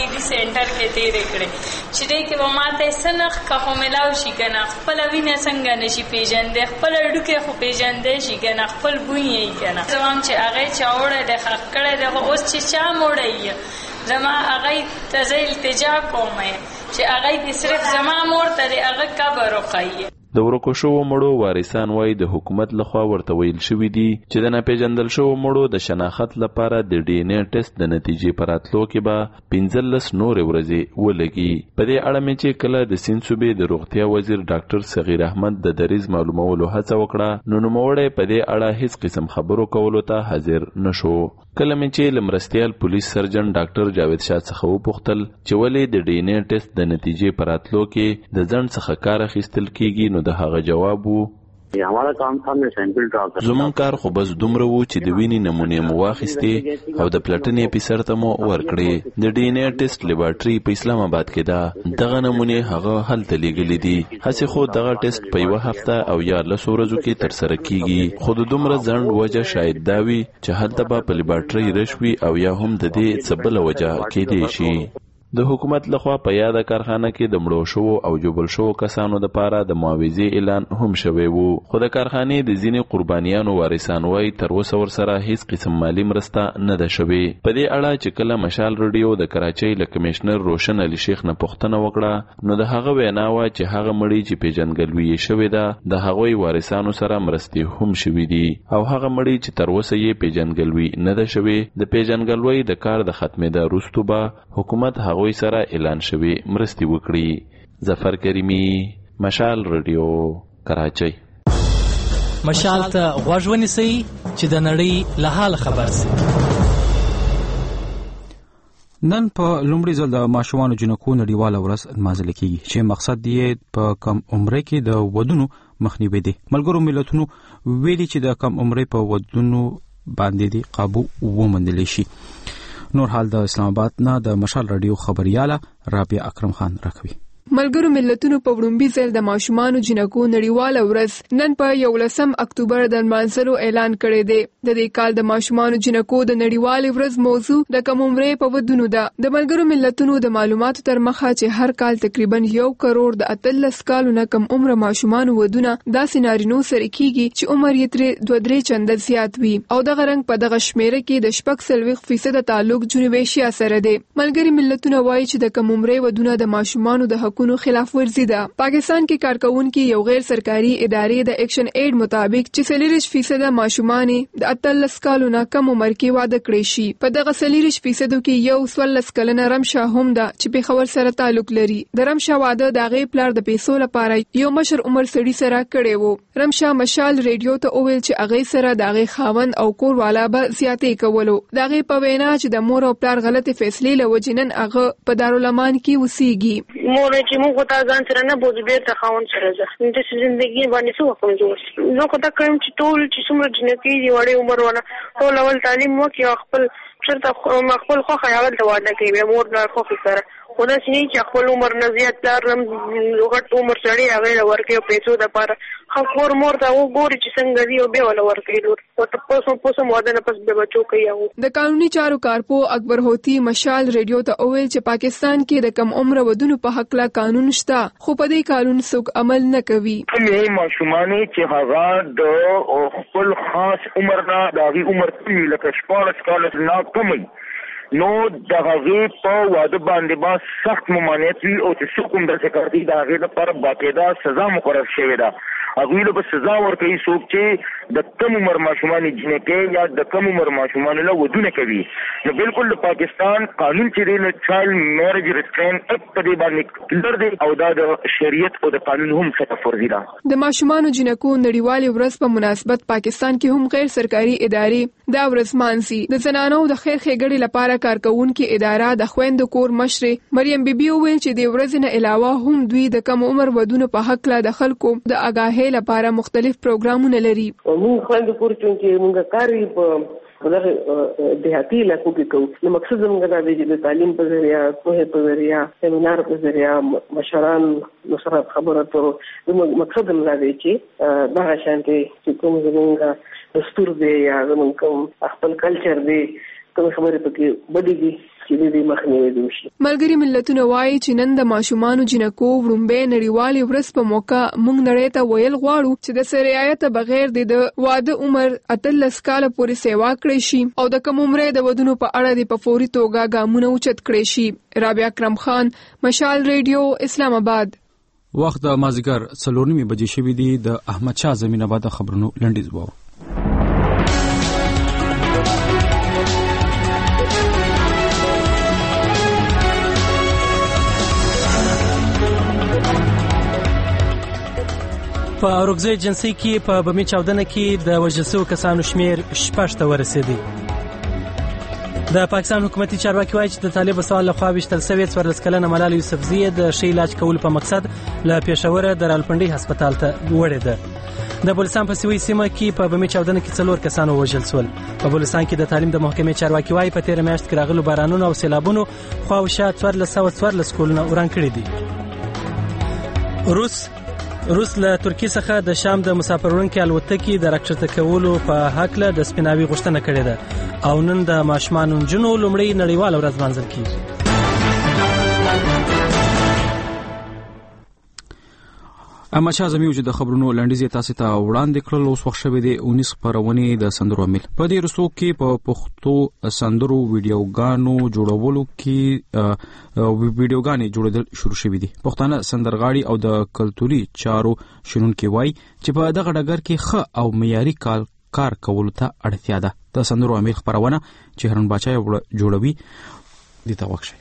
دې سنټر کې تیرې کړې چې دې کې به ماته سنخ کا خو ملاو شي کنه خپل وینه څنګه نشي پیژندې خپل ډوکې خو پیژندې شي کنه خپل بوی یې کنه زمام چې هغه چاوړه د خخ کړه د اوس چې چا موړی زما هغه ته التجا کوم چې هغه دې صرف زما مور ته هغه قبر وخی. د ورکو شوو مړو وارثان وایي د حکومت لخوا ورته ویل شوي دي چې د ناپېژندل شوو مړو د شناخت لپاره د ډي ان اے ټیسټ د نتیجې په راتلو کې به پنځلس نورې ورځې ولګي. په دې اړه مې چې کله د سیند صوبې د روغتیا وزیر ډاکټر صغیر احمد د دریځ معلومولو هڅه وکړه نو نوموړی په دې اړه هیڅ قسم خبرو کولو ته حاضر نشو. کله مې چې له مرستیال پولیس سرجن ډاکټر جاوید شاه څخه وپوښتل چې ولې د ډي ان اے ټیسټ د نتیجې په راتلو کې د ځنډ څخه کار اخیستل کیږي نو د هغه جواب وو हमारा काम था हमने सैंपल ड्रा कर زمون کار خو بس دومره وو چې د وینې نمونې مو واخیستې او د پلټنې اپیسر ته مو ورکړې. د ډي ان اے ټیسټ لیبارټري په اسلام آباد کې ده. دغه نمونې هغه هلته لیږلې دي. هڅې خو دغه ټیسټ په یوه هفته او یا لسو ورځو کې ترسره کیږي خو د دومره ځنډ وجه شاید دا وي چې هلته به په لیبارټري رشوي او یا هم د دې څه بله وجه کیدی شي. د حکومت لخوا په یاده کارخانه کې د مړو شوو او جوبل شوو کسانو دپاره د معاوضې اعلان هم شوی وو خو د کارخانې د ځینې قربانیانو وارثان وایي تر اوسه ورسره هیڅ قسم مالي مرسته نه ده شوې. په دې اړه چې کله مشال رادیو د کراچۍ له کمشنر روشن علي شیخ نه پوښتنه وکړه نو د هغه وینا وه چې هغه مړي چې پیژندګلوي یې شوې ده د هغوی وارثانو سره مرستې هم شوي دي او هغه مړي چې تر اوسه یې پیژندګلوي نه ده شوې د پیژندګلوۍ د کار د ختمېدا وروسته به حکومت هغه وی سره اعلان شوی مرستي وکړي. ظفر کریمی مشال رادیو کراچۍ. مشال ته غوږ ونیسئ چې د نړۍ له حال خبر شئ. نن په لومړي ځل د ماشومانو جنکو نړیواله ورځ لمانځل کیږي چې مقصد یې په کم عمره کې د ودونو مخنیوی دی. ملګرو ملتونو ویلي چې د کم عمره په ودونو باندې دی قابو وموندل شي. نور حال د اسلام آباد نه د مشال رادیو خبرياله رابعه اکرم خان راکوي. ملګرو ملتونو په وړومبي ځل د ماشومانو جنکو نړیواله ورځ نن په یولسم اکتوبر د لمانځلو اعلان کړی دی. د دې کال د ماشومانو جنکو د نړیوالې ورځ موضوع د کم عمرۍ په ودونو ده. د ملګرو ملتونو د معلوماتو تر مخه چې هر کال تقریبا یو کروڑ د اتلس کالو نه کم عمره ماشومانو ودونه داسې نارینو سره کیږي چې عمر یې تر دوه درې چنده زیات وي او دغه رنګ په دغه شمیره کې د شپږ څلوېښت فیصده تعلق جنوبي ایشیا سره دی. ملګري ملتونه وایي چې د کم عمرۍ ودونه د ماشومانو د حقوقو خلاف ورزي ده. پاکستان کې کارکونکو یو غیر سرکاري ادارې د اکشن ایډ مطابق چې څلوېښت فیصده ماشومان د اتلس کالو نه کم عمر کې واده کړي شي. په دغه څلوېښت فیصدو کې یو څوارلس کلنه رمشه هم ده چې پېښور سره تعلق لري. د رمشه واده د هغې پلار د پیسو لپاره یو مشر عمر سړي سره کړی وو. رمشه مشال ریډیو ته وویل چې هغې سره د هغې خاوند او کور والا به زیاتې کولو. د هغې په وینا چې د مور او پلار غلطې فیصلې له وجې نن هغه په دارالمان کې اوسېږي. مور چې موږ ته ځان سره نه بوځو بیرته خاوند سره ځه د زندګي باندې څه وکړم زه زه خو دا کوم چې ټول چې څومره جنکۍ دي وړې عمر والا ټول اول تعلیم وکړي او خپل چېرته خپل خوښه اول ته واده کوي بیا مور پلار خوښې سره خو داسې نه چې خپل عمر نه زیات پلار غټ عمر سړی هغې له ورکوي او پیسو دپاره ښه کور مور ته وګوري چې څنګه ځي او بیا وله ورکوي لور پس پس واده نه پس بیا بچو کوي هغو. د قانوني چارو کارپو اکبر هوتي مشال ریډیو ته وویل چې پاکستان کې د کم عمره ودونو په هکله قانون شته خو په دې قانون څوک عمل نه کوي. کومې ماشومانې چې هغه د خپل خاص عمر نه د هغې عمر کمي لکه شپاړس کاله نه کموي نو د هغې په واده باندې به سخت ممانعت وي او چې څوک هم داسې کار کوي د هغې لپاره باقاعده سزا مقرر شوې ده. هغوی له به سزا ورکوي څوک چې د کم عمر ماشومانې جنکۍ یا د کم عمر ماشومانو له ودونه کوي. نو بالکل د پاکستان قانون چې دی نو چایلډ میریج ریسټرین اکټ په دې باندې کلر دی او دا د شریعت او د قانون هم خلاف ورزي ده. د ماشومانو جنکو نړیوالې ورځ په مناسبت پاکستان کې هم غیر سرکاري ادارې دا ورځ مانځي. د زنانو د خیر ښېګړې لپاره کارکونکې اداره د خویندو کور مشرې مریم بیبي وویل چې د ورځې نه علاوه هم دوی د کم عمر ودونو په هکله د خلکو د آګاهۍ لپاره مختلف پروګرامونه لري. موږ خویندو کور چې موږ کار په دغه دیهاتي علاقو کې کوو نو مقصد زموږ دا دی چې د تعلیم په ذریعه پوهې په ذریعه سیمینار په ذریعه مشران سره خبرو اترو زموږ مقصد هم دا دی چې دغه شانتې چې کوم زموږ دستور دی یا زموږ کوم خپل کلچر دی کوم خبرې پکې بدیږي چې دې مخنیوي دي وشي. ملګری ملتونه وایي چې نن د ماشومانو جنکو وړومبۍ نړیوالې ورځ په موقع موږ نړۍ ته ویل غواړو چې د سرایت بغیر د واده عمر اتلس کاله پورې سیوا کړی شي او د کوم عمرې د ودونو په اړه د په فوري توګه ګامونه اوچت کړی شي. رابعه اکرم خان، مشال ریډیو، اسلام آباد. وخت د مازیګر څلور نیمې بجې شوې دي. د احمد شاه زمین آباد خبرونو لنډیز وو. په اورګزۍ جنسي کې په بمي چاودنه کې د وژل شوو کسانو شمیر شپږ ته ورسېدی. د پاکستان حکومتي چارواکي وایي چې د طالب سوال لخوا وشتل شوی څوارلس کلنه ملاله یوسفزۍ د ښه علاج کولو په مقصد له پېښوره د رالپنډۍ هسپتال ته وړې ده. د بلوچستان په سوي سیمه کې په بمي چاودنه کې څلور کسان وژل شول. په بلوچستان کې د تعلیم د محکمې چارواکي وایي په تېره میاشت کې راغلو بارانونو او سیلابونو خواوشا څوارلس سوه څوارلس کورونه وران کړي دي. روس روس له ترکیې څخه د شام د مسافروړونکو الوتکې د راکښته کولو په هکله د سپیناوي غوښتنه کړې ده او نن د ماشومانو نجونو لومړی نړیواله ورځ لمانځل کیږي. اما شاه زموږ د خبرونو لنډیز تاسو ته وړاندې کړل. اوس وخت شوه د اونیس خبرونه د سندرو عامل په دې رسو کې په پښتو سندرو ویډیوګانو جوړولو کې ویډیوګانې جوړول شروع شوې دي. پښتانه سندرغاړي او د کلتوري چارو شنونکي وایي چې په دغه ډګر کې ښه او معیاري کار کار کولو ته اړتیا ده. د سندرو عامل خبرونه چې هرن باچا جوړوي دي ته وښه.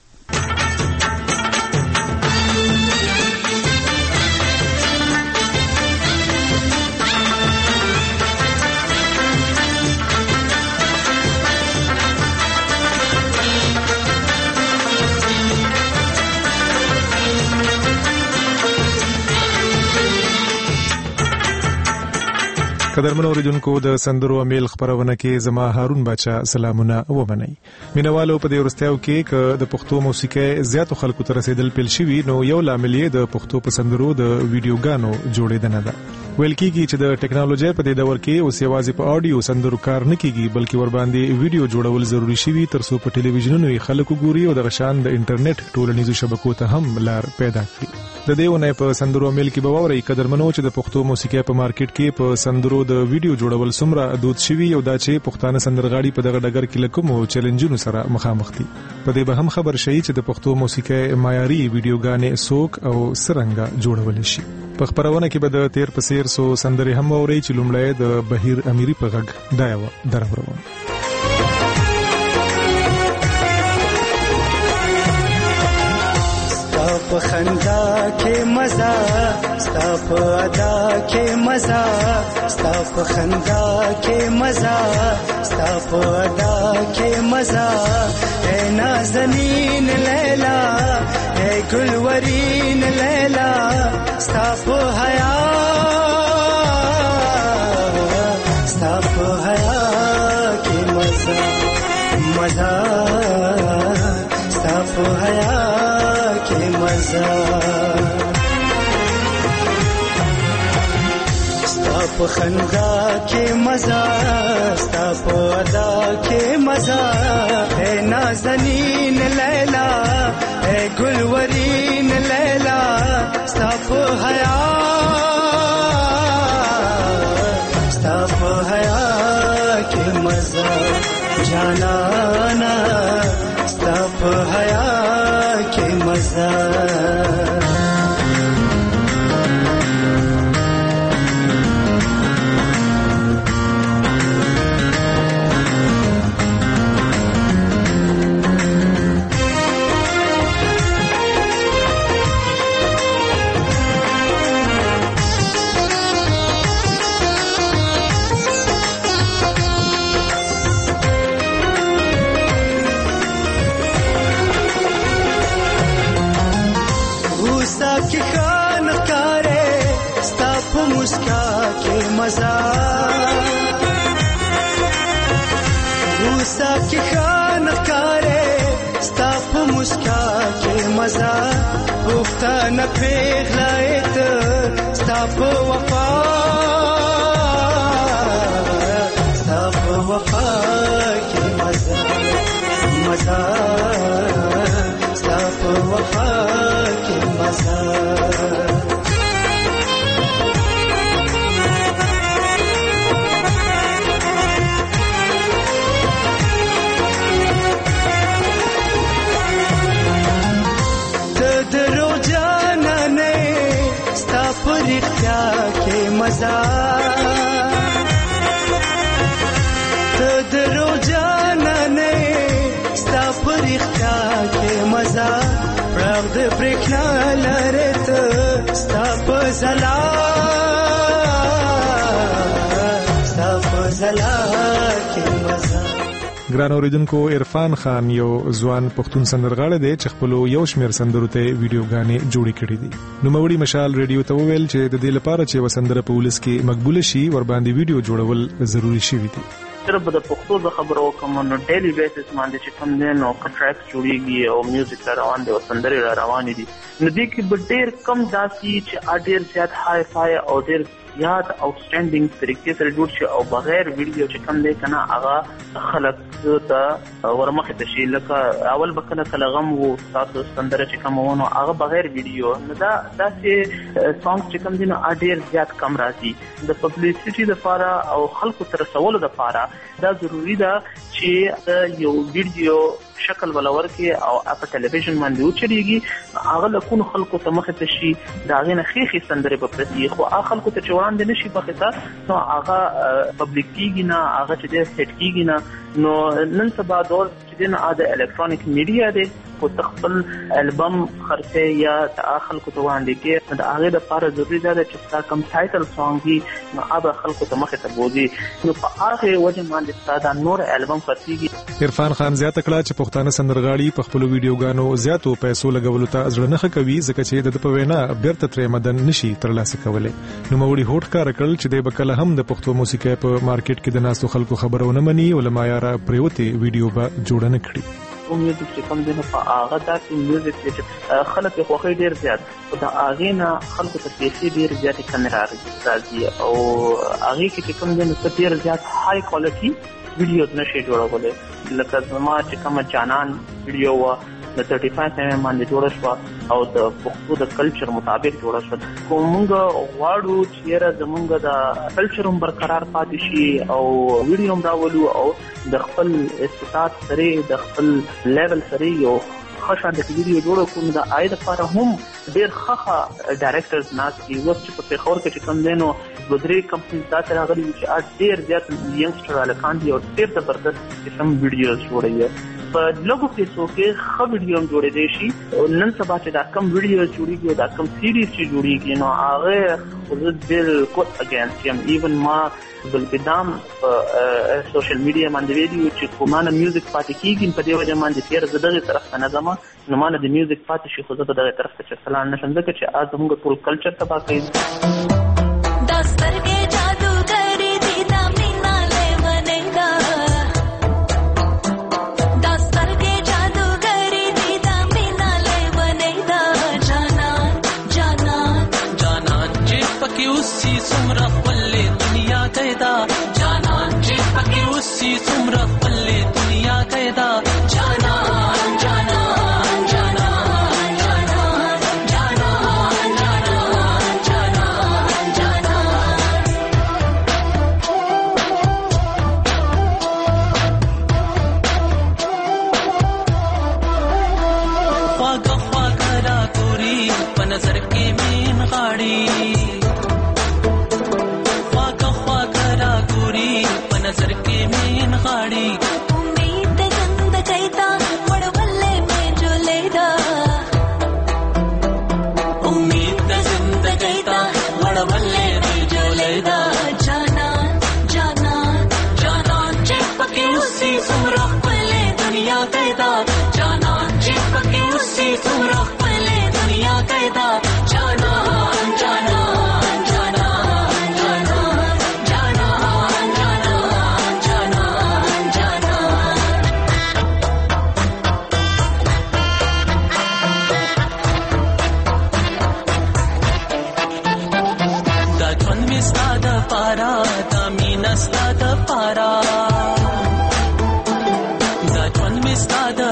قدرمن اوریدونکو د سندرو امیل خبرونه کې زما هارون باچا سلامونه ومنئ. مینوالو په دې ورستیاو کې ک د پښتو موسیقي زیاتو خلکو ته رسیدل پیل شوی نو یو لامل یې د پښتو په سندرو د ویډیوګانو جوړیدنه ده. ویل کېږي چې د ټیکنالوژي په دې دور کې اوس یوازې په اډیو سندرو کار نه کیږي بلکې ور باندې ویډیو جوړول ضروری شوی ترڅو په ټلویزیونونو یې خلکو ګوري او د غشان د انټرنیټ ټولنیزو شبکو ته هم لار پیدا کړي. د دې ونې په سندرو امیل کې به ووري قدرمنو چې د پښتو موسیقي په مارکیټ کې په سندرو د ویډیو جوړول څومره دود شوی او دا چې پښتانه سندرغاړي په دغه ډګر کې لکمو چیلنجونو سره مخامخ دي. په دې به هم خبر شي چې د پښتو موسیقي معیاري ویډیوګانې څوک او څرنګه جوړول شي. په خبرونه کې به د تیر په سیر سو سندري هم اوري چې لومړی د بهیر امیری په غږ دا یو درغورو. په خندا کې مزه ستا په ادا کې مزه ستا په خندا کې مزه ستا په ادا کې مزه اے نازنین لیلا اے گلورین لیلا ستا په حیا ستا په حیا کې مزه مزه ستا په حیا مزا ستا په خندا کې مزا ستا په ادا کې مزا اے نازنین لیلا اے گلورین لیلا ستا په حیا ستا په حیا کې مزا جانانا ستا په حیا کې مزا مزا روسا کی خان کارے ستا په مسکا کې مزا وختانه پیغلایت ستا په وفا ستا په وفا کې مزا مزه ستا په وفا کې مزه مزا ته درو جانا نه ستا پرختا کې مزا پرغ د برېښنا لاره ته ستا په زلا ستا په زلا کې مزا. ګران اوریدونکو عرفان خان یو ځوان پښتون سندرغاړی دی چې خپل یو شمېر سندرو ته ویډیوګانې جوړې کړې دي. نوموړي مشال ریډیو ته وویل چې د دې لپاره چې وسندره په ولس کې مقبوله شي ور باندې ویډیو جوړول ضروری شوي دي. صرف د پښتو د خبرو کوم نو ډیلی بیسس باندې چې کوم دین او کنټراکټ جوړیږي او میوزیک روان دي او سندري روان دي نو دې کې به ډیر کم داسي چې اډیر زیات هاي فای او ډیر زیات اوټسټینډینګ طریقې سره جوړ شي او بغیر ویډیو چې کوم دی کنه هغه خلک ته ورمخه ته شي لکه اول بکنه کله غم وو تاسو سندره چې کوم ونه هغه بغیر ویډیو نو دا داسې سانګ چې کوم دی نو اډیر زیات کم راځي د پبلسټی لپاره او خلکو تر رسولو لپاره دا ضروری ده چې یو ویډیو شکل ولور کې او په ټلویزیون باندې وچریږي هغه له کوم خلکو ته مخه ته شي دا غنه خېخي سندره په پرتی خو هغه خلکو ته چوان دي نشي په خطا نو هغه پبلک کیږي نه هغه چې د سټ کیږي نه نو نن سبا دور چې د الکترونیک میډیا دی کو تخپل البم خرڅه یا داخل کو توان دي کې دا هغه د لپاره ضروری ده چې تا کم ټایټل سانګ دی نو هغه خلکو ته مخه ته بوزي نو په هغه وجه باندې دا نور البم خرڅيږي. عرفان خان زیاته کړه چې پښتانه سندرغاړي په خپل ویډیوګانو زیاتو پیسو لګولو ته ځړ نه کوي ځکه چې د په وینا بیرته ترې مدن نشي ترلاسه کولای. نو موړي هوټ کار کړل چې د بکله هم د پښتو موسیقي په مارکیټ کې د ناسو خلکو خبرونه مني او لمایاره پریوتی ویډیو به جوړ نه کړي. کوم میوزیک چې کوم دنه په هغه داسې میوزیک چې خلک یې خوښي ډیر زیات او دا هغه نه خلکو ته پیسې ډیر زیات کمرا راځي او هغه کې کوم دنه څه ډیر زیات هاي کوالټي ویډیوز نشي جوړولای لکه زما چې کوم جانان ویډیو وا د thirty five ایم ایم باندې جوړ شو او د پښتو د کلچر مطابق جوړ شو کومه واړو چې را زمونږ د کلچر هم برقرار پاتې شي او ویډیو هم راولو او د خپل استعداد سره د خپل لیول سره یو خاصه د ویډیو جوړ کوم د آی د لپاره هم ډیر ښه ډایرکټرز ناس دي اوس چې په پیښور کې کوم دینو بدري کمپنی ذات راغلي چې ډیر زیات ینګسټر الکان دي او ډیر زبردست قسم ویډیوز جوړي په لوګو پیسو کې ښه ویډیو هم جوړې دي شي نن سبا چې دا کم ویډیو جوړيږي دا کم سیریز چې جوړيږي نو هغه خود بالکل اگینست یم ایون ما بالقدام سوشل میډیا باندې ویډیو چې کومه میوزیک پاتې کیږي په دې وجه باندې تیر زدهغه طرف نه زما نو مانه د میوزیک پاتې شي خو زه په دغه طرف ته چلان نشم ځکه چې از موږ ټول کلچر تبا کوي دستر کې جادو کری دي دا مینا له مننګا دستر کې جادو کری دي دا مینا له مننګا جانا جانا جانا چې پکې اوسې سمره پلې دنیا کېدا جانا چې پکې اوسې سمره پلې دنیا کېدا جانا جانا नजर के मेन गाड़ी ख्वागा ख्वागा गोरी नजर के मेन गाड़ी उम्मीद गंद कैता पड़वले में जो लेदा उम्मीद गंद कैता पड़वले में जो लेदा जाना जाना जाना चिपके उसी सुरख पले दुनिया कैदा जाना चिपके उसी सुरख पले दुनिया कैदा जाना जाना जाना जाना जाना जाना जाना जाना da tun mista da para da minasta da para da tun mista da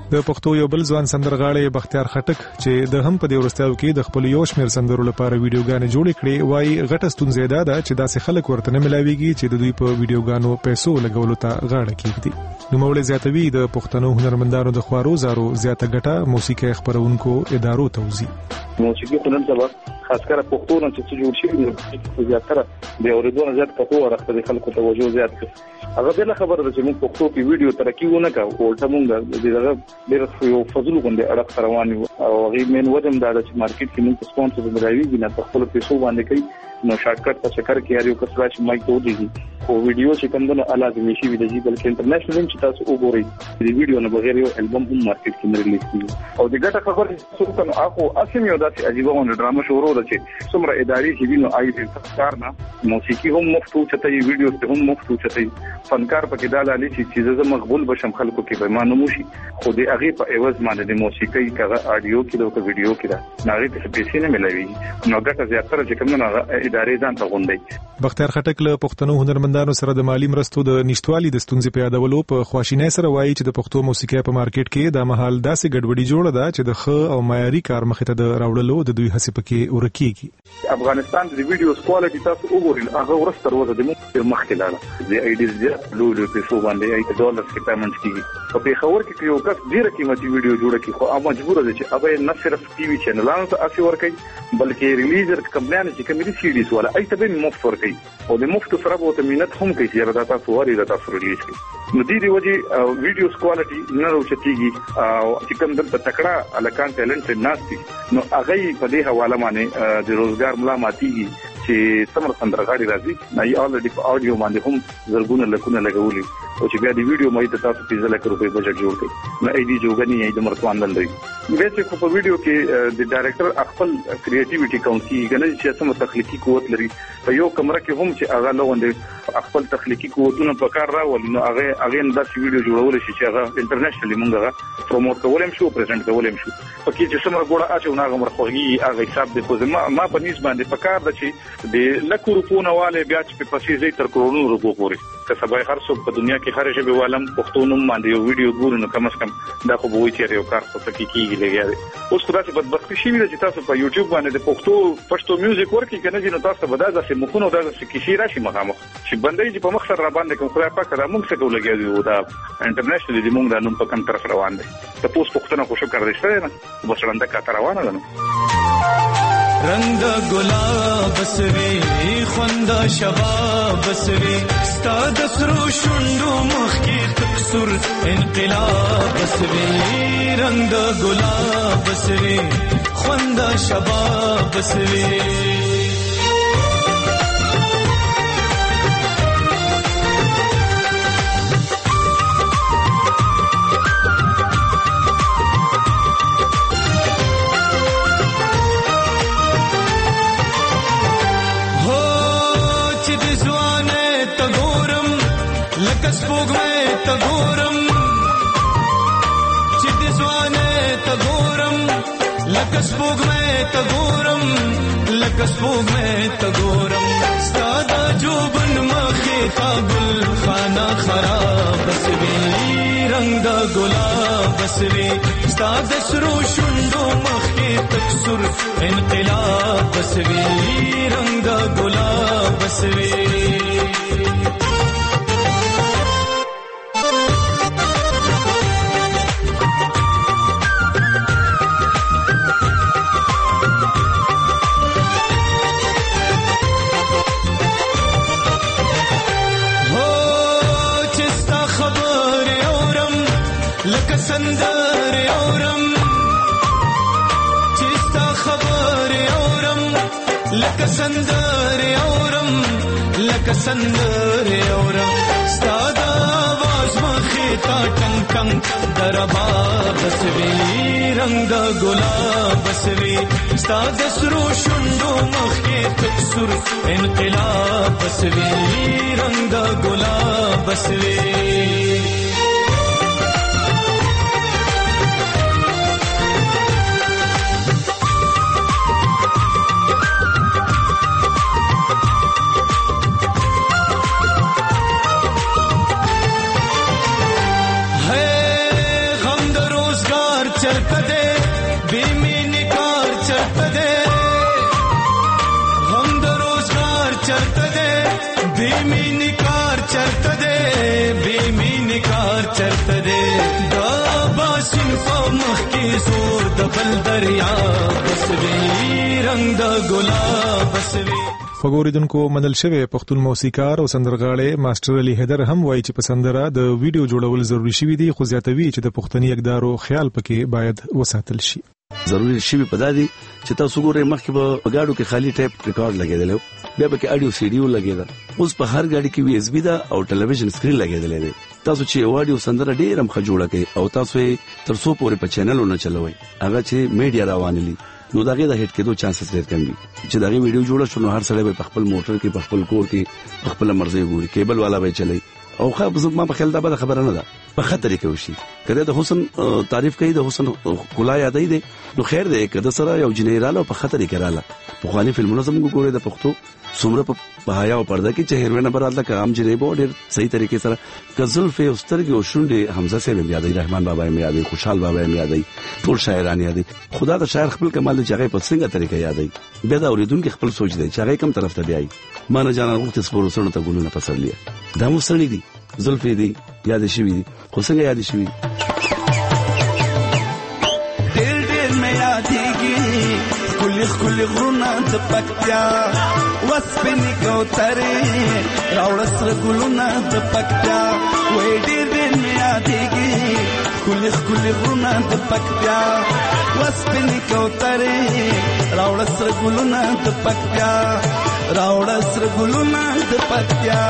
د پښتو یو بل ځوان سندرغاړی بختیار خټک چې د هم په دې ورستیاو کې د خپل یو شمېر سندرو لپاره ویډیوګانې جوړې کړې وایي غټه ستونزه ده چې داسې خلک ورته نه ملاويږي چې د دوی په ویډیوګانو پیسو لګولو ته غاړه کېږدي. نوموړی زیاتوي د پښتنو هنرمندانو د خوارو زارو زیاته ګټه موسیقي خپرونکو ادارو ته وزي. موسیقي خلک سبا خاص کر پښتو نه چې جوړ شي نو زیاتره د اوریدونکو زیات پښتو ورته خلکو توجه زیات کړي. هغه بل خبره ده چې موږ پښتو کې ویډیو ترکیونه کوو او ته موږ دغه ډېر یو فضل غونډه اړه روان یو او هغه مين وجم دا چې مارکیټ کې موږ سپانسر ملایوي نه په خپل پیسو باندې کوي نو شارټکټ په چکر کې یو کس راشي مایک ته ودیږي او ویډیو چې کوم نه لازمي شي وي د جی بلکې انټرنیشنل چې تاسو وګورئ د ویډیو نه بغیر یو البم هم مارکیټ کې نه ریلیز کیږي او د ګټه خبره څه کنه اخو اسیم یو داسې عجیب ونه ډرامه شروع ده چې څومره اداري چې وینو آی د کار نه موسیقي هم مفتو چته ویډیو ته هم مفتو چته فنکار په کې دا لالي چې زه مقبول بشم خلکو کې به ما نموشي خو د هغه په ایواز باندې د موسیقي کغه اډیو کې د ویډیو کې دا ناغي ته پیسې نه ملوي نو ګټه زیاتره چې کوم نه ادارې ځان ته غونډي. بختیار خټک له پښتنو هنرمندانو سره د مالی مرستو د نشټوالي د ستونزې په یادولو په خواشینۍ سره وایي چې د پښتو موسیقي په مارکیټ کې د مهال داسې ګډوډي جوړه ده چې د خ او معیاري کار مخې ته د راوړلو د دوی هڅې پکې ورکیږي. افغانستان د ویډیوز کوالټي تاسو وګورئ هغه ورستر وځي د موږ مخکې لاله د ایډیز د لولو په څو باندې ایت ډالر کې پیمنټ کیږي په پیښور کې یو کس ډیره قیمتي ویډیو جوړه کی خو هغه مجبور دي چې هغه نه صرف ټي وي چینلانو ته اسی ورکړي بلکې ریلیزر کمپنیانو چې کمیډي سی ډیز ولا ایت به مفت ورکړي او د مفت سره به مینت هم کوي چې دا تاسو وری دا تاسو ریلیز کړي نو دې دی وجه ویډیوز کوالټي نه راوچتيږي او چې کوم د تکړه الکان ټیلنټ ناشتي نو هغه په دې حواله باندې د روزګار ملا ماتيږي چې څومره سندرغاړي راځي نه یې الریډي په اډیو باندې هم زرګونه لکونه لګولي او چې بیا د ویډیو مې ته تاسو په ځل کې روپے بجټ جوړ کړئ نو اې ډي جوګنی یې د مرتوان دل دی ویسه خو په ویډیو کې د ډایرکټر خپل کریټیویټي کاونټي غنل چې څومره تخلیقي قوت لري په یو کمره کې هم چې هغه لوند خپل تخلیقي قوتونه په کار راولي نو هغه هغه د ویډیو جوړول شي چې هغه انټرنیشنلی مونږه پروموټ کولم شو پریزنټ کولم شو په کې چې څومره ګوړه اچو ناغه مرخوږي هغه حساب د خو ما په نسبت باندې په کار د چې د لکو روپونه والے بیا چې په پسې زی تر کروڑونو روپو پورې که سبا هر څوک په دنیا کې خارجه به والم پښتون باندې یو ویډیو ګورو نو کم از کم دا خو به وي چې یو کار څه کې کیږي لګیا اوس خو تاسو بدبختی شي چې تاسو په یوټیوب باندې د پښتو پښتو میوزیک ورکی کنه چې نو تاسو به دا ځکه مخونو دا څه کې شي راشي مخامخ چې بندې چې په مخ سره را باندې کوم خدای پاک دا موږ څه کوو لګیا دی دا انټرنیشنل دی موږ دا نوم په کوم طرف روان دي ته پوس پښتنه خو شکر دې شته نه بسړنده کا روانه ده رنگ گلاب بسوي خوند شباب بسوي ستاد سرو شوندو مخکی تکسر انقلاب بسوي رنگ گلاب بسوي خوند شباب بسوي سپوږ مې ته ګورم چې د ځوانه ته ګورم لکه سپوږ مې ته ګورم لکه سپوږ مې ته ګورم ستا د جوبن مخې ته ګل خانه خراب بسوي رنګ د ګلاب بسوي ستا د سرو شوندو مخې تک سر انقلاب بسوي رنګ د ګلاب بسوي سندر اورم چستا خبر اورم لک سندر اورم لک سندر اورم ستاد आवाज مخه تا ټنګ ټنګ دربا بسوي رنگ د ګلاب بسوي ستاد سرو شوندو مخه تکسر انقلاب بسوي رنگ د ګلاب بسوي بل دریا بسوي رنگ د ګلاب بسوي. فګوریدونکو منل شوی پښتون موسیقار او سندرغاړی ماستر علي حیدر هم وایي چې په سندره د ویډیو جوړول ضروری شوی دی، خو زیاتوي چې د پښتني اقدارو خیال پکې باید وساتل شي. ضروري شی په دادی چې تاسو ګورئ مخکې به غاډو کې خالی ټیپ ریکارډ لګیدل، بیا به کې اډیو سیډیو لګیدل، اوس په هر غاډي کې وی ایس بي دا او ټلویزیون سکرین لګیدل دي. تاسو چې اډیو سندره ډیر هم خجوړه کوي او تاسو یې تر څو پورې په چینلونو چلوي، هغه چې میډیا روانلي نو داګه د هټ کېدو چانسز ډیر کم دي. چې داګه ویډیو جوړه شو نو هر سړی په خپل موټر کې په خپل کور کې په خپل مرزي ګوري، کیبل والا به چلای او خا ما په خیال دا به خبره نه ده په خطر کې وشي. کله د حسن تعریف کوي د حسن کلا یادای دي نو خیر دی، کله سره یو جنیراله په خطر کې رااله. په خواني فلمونو زموږ ګوره د پښتو څومره په حیا او پرده کې چې هیروینه براله کام جنې بو ډیر صحیح طریقې سره غزل فی استرګي او شونډې حمزه صاحب یادای، رحمان بابا یادای، خوشحال بابا یادای، ټول شاعران یادای. خدا د شاعر خپل کمال چې هغه په څنګه طریقې یادای، بیا دا اوریدونکو خپل سوچ دی چې هغه کوم طرف ته بیاي. ما نه جانا وخت سپورو سره ته ګولونه پسرلیه دا مو سړی دی زلفې دی یاد شوی دی، خو څنګه یاد شوی ډېر ډېر مې یادېږي ښکلي ښکلي غرونه د پکتیا، وسپنې کوترې راوړه سره ګلونه د پکتیا. وایي ډېر ډېر مې یادېږي ښکلي ښکلي غرونه د پکتیا، وسپنې کوترې راوړه سره ګلونه د پکتیا، راوړه سره ګلونه د پکتیا.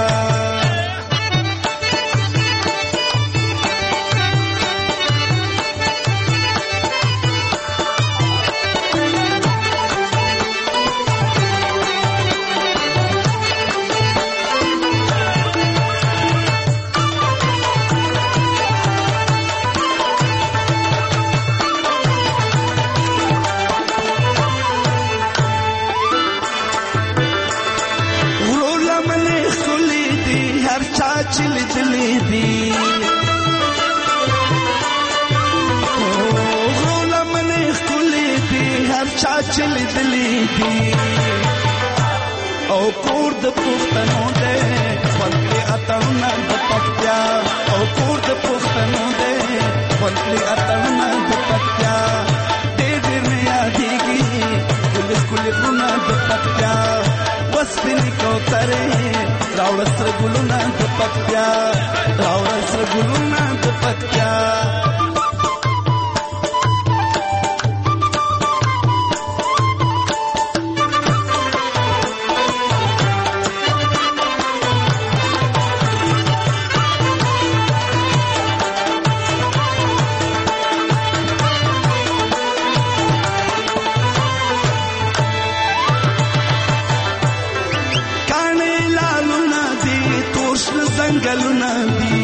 چلی دلی دی غرولا منی خلی دی هر چا چلی دلی دی او کور د پښتنو دې خپل اتاونه د پکتیا، او کور د پښتنو دې خپل اتاونه د پکتیا. دې دې مې یادېږي ګل ګل غرونه د پکتیا، وسپنې کوترې راوړه سره ګلونه د پکتیا، راوړه سره ګلونه د پکتیا. ځنګلونه دي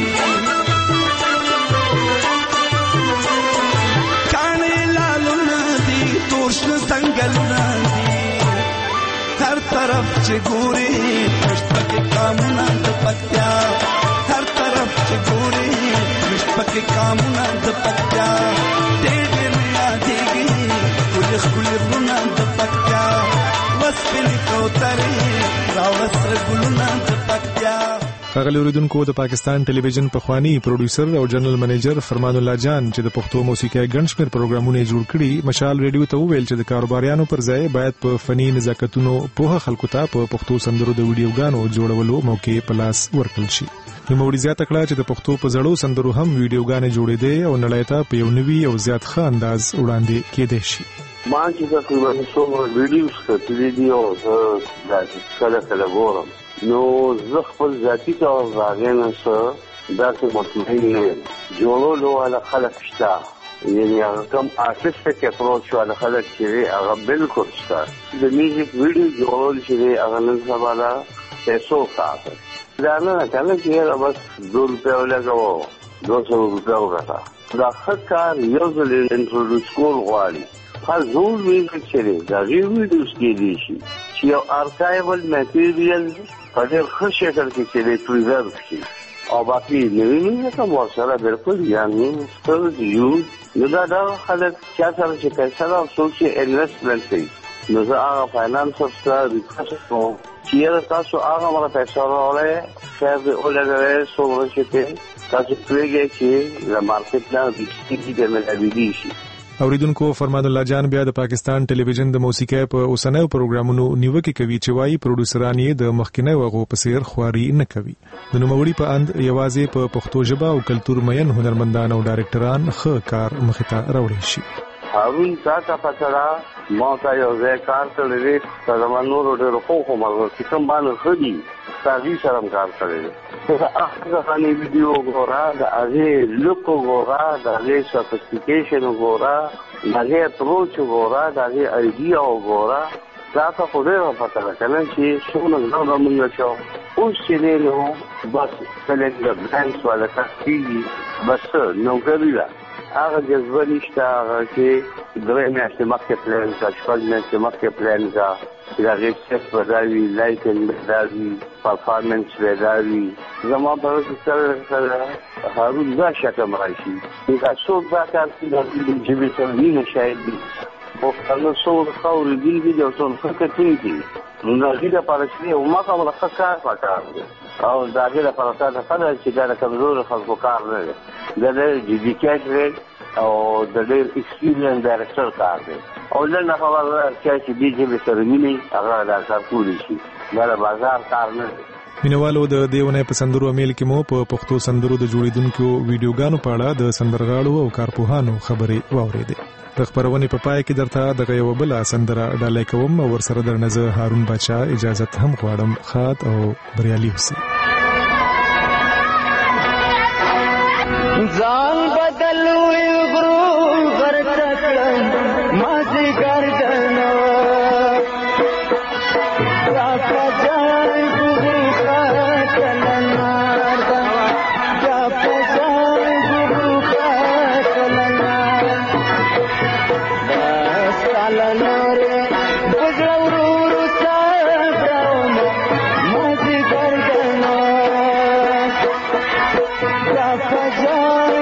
کاڼې لالونه دي تور شنه ځنګلونه دي، هر طرف چې ګورې مشت پکې کامونه د پکتیا، هر طرف چې ګورې مشت پکې کامونه د پکتیا. ډېر ډېر مې یادېږي ښکلي ښکلي غرونه د پکتیا، وسپنې کوترې راوړه سره ګلونه د پکتیا. ښاغلي اوریدونکو، د پاکستان ټلویزیون پخوانی پروډوسر او جنرال منیجر فرمان الله جان چې د پښتو موسیقۍ ګڼ شمېر پروګرامونه جوړ کړي، مشال ریډیو ته وویل چې د کاروباریانو پر ځای باید په فني نزاکتونو پوهه خلکو ته په پښتو سندرو د ویډیوګانو جوړولو موقع په لاس ورکړل شي. نوموړي زیاته کړه چې د پښتو په زړو سندرو هم ویډیوګانې جوړېدې او نړۍ ته په یو نوي او زیات ښه انداز وړاندې کېدای شي. ما چې تقریبا څو ویډیوز کړي دي او زه کله کله ګورم نو زه خپل ذاتي طور راغی نه څه داسې مطمئن نه یم. جوړولو والا خلک شته، یعنې هغه کوم آرټسټک اپروچ والا خلک چې دی هغه بالکل شته. د میوزیک ویډیو جوړول چې دی هغه نن سبا دا پیسو کار دی. دا نه که نه چې یاره بس دو روپۍ ولګوو دو سوه روپۍ وګټه، دا ښه کار یو ځل انټروډیوس کول غواړي. هر زوړ میوزیک چې دی د هغې ویډیوز کېدی شي چې یو ارکایبل میټیریل په ډېر ښه شکل کې چې دی پریزرو شي، او باقي نوي میوزیک هم ورسره بالکل یعنې سترز یوز. نو دا دغه خلک چا سره چې پیسه ده او څوک چې انویسټمنټ کوي، نو زه هغه فاینانسر سره ریکویسټ کوم چې یاره تاسو هغه مره پیسه راوړئ، خیر دې ولګوئ څومره چې پرې تاسو پرېږئ چې له مارکېټ نه بیسکي دې ملاویدي شي. اوریدونکو فرمان الله جان بیا د پاکستان ټلویزیون د موسیقي په اوسنیو پروګرامونو نیوکه کوي چې وايي پروډوسران یې د مخکینی وغو په څیر خواري نه کوي. د نوموړي په اند یوازې په پښتو ژبه او کلتور مین هنرمندان او ډایرکټران ښه کار مخې ته راوړي شي. هارون تاسو پاتره ما ته یو ځای کار کړی چې زمونږ ورو خو خو مګر چې کوم باندې خدي تاسو سره کار کړی. هغه غني ویډیو ګورا د هغه لوک ګورا د هغه سوفیسټیکیشن ګورا د هغه اپروچ ګورا د هغه ایډیا ګورا تاسو خو دې په پاتره کله چې څونه نو موږ شو اوس چې نو بس کله د برانډ ولا تاسو بس نو ګرځي هغه جذبه نشته هغه چې درې میاشتې مخکې پلان کا شپږ میاشتې مخکې پلان کا چې هغه څه بداوي لایټینګ بداوي پرفارمنس بداوي زما په سره سره هارون دا شکم راشي دا څو دا کار چې د جیبې سره نه شاید دي په خپل څو خاور دي دي او څو فکر کوي نو دا غیره پارشي او ما کوم راخه کار وکړ او دا غیره پارشي دا څنګه چې دا کمزور خلکو کار نه دی دا د ډیډیکیټډ او د ډېر ایکسپیرینس ډایرکټر کار دی او لنډه خبره چې دې چې سره مینی هغه دا کار کولی شي دا بازار کار نه دی. مینوالو د دیونه په سندرو امیل کې مو په پښتو سندرو د جوړیدونکو ویډیوګانو په اړه د سندرغاړو او کارپوهانو خبرې واورېدې. د خبرونې په پای کې درته دغه یو بل سندره ډالۍ کوم او ورسره درنه هارون بچا اجازه هم غواړم. خاط او بریالي اوسئ. ځان بدلوي غرور ورکړم مازی ګردنو را پځای ګورو کتلنار دا را پځای ګورو کتلنار بس کالنار بجورو سره مازی ګردنو را پځای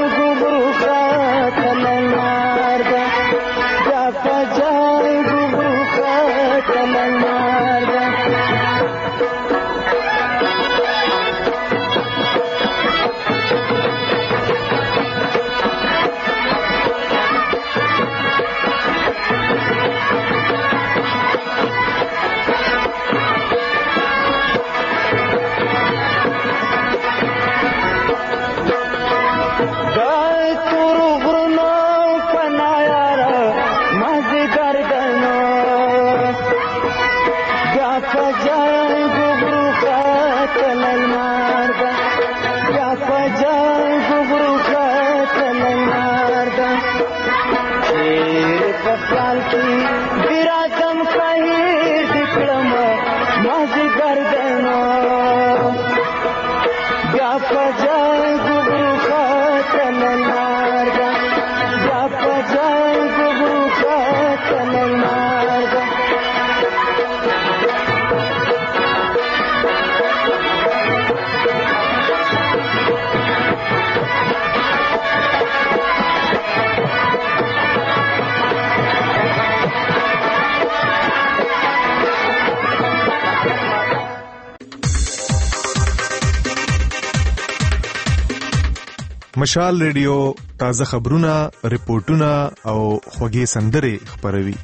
مشال ریډیو تازه خبرونه، ریپورتونه او خوږې سندرې خبروي.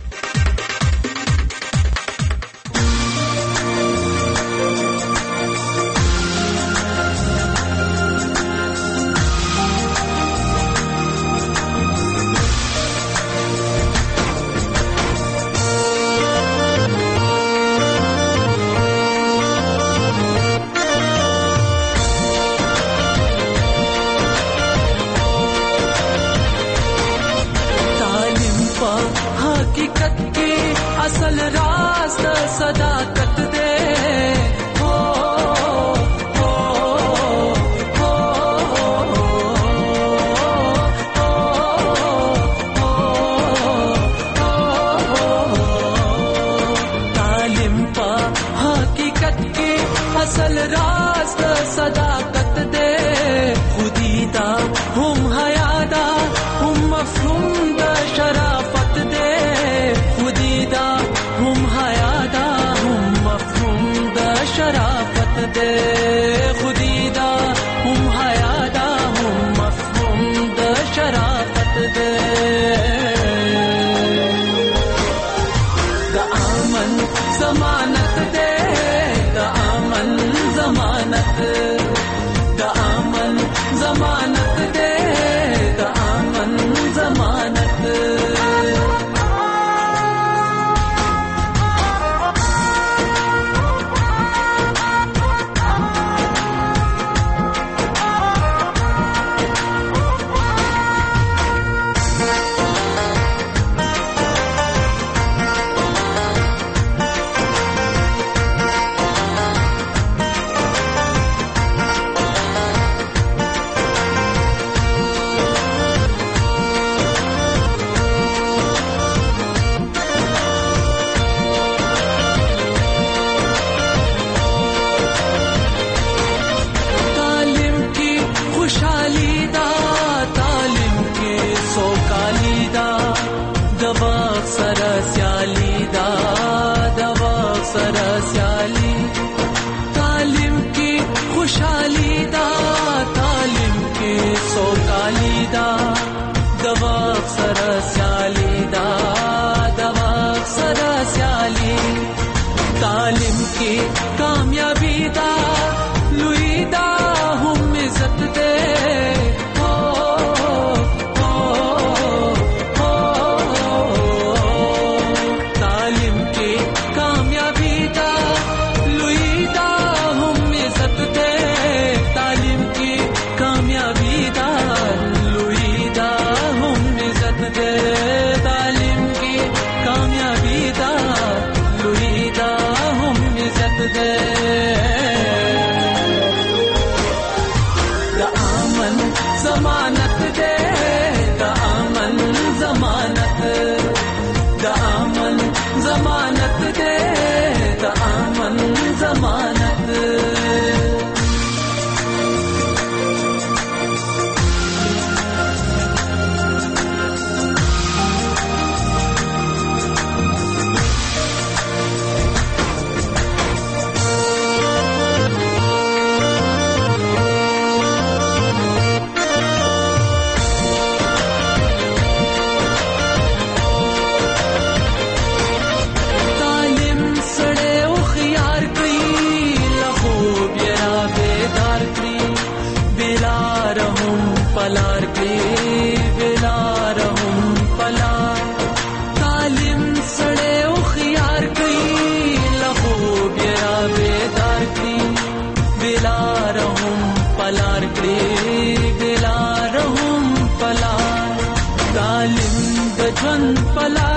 شرافت دے ضمانت دے دا امن ضمانت دا امن ضمانت دے دا امن ضمانت पलार के बेलार हम पलार तालिम सड़े उखियार कई लखो बेरा बेदार की बेलार हम पलार के बेलार हम पलार तालिम दजन पलार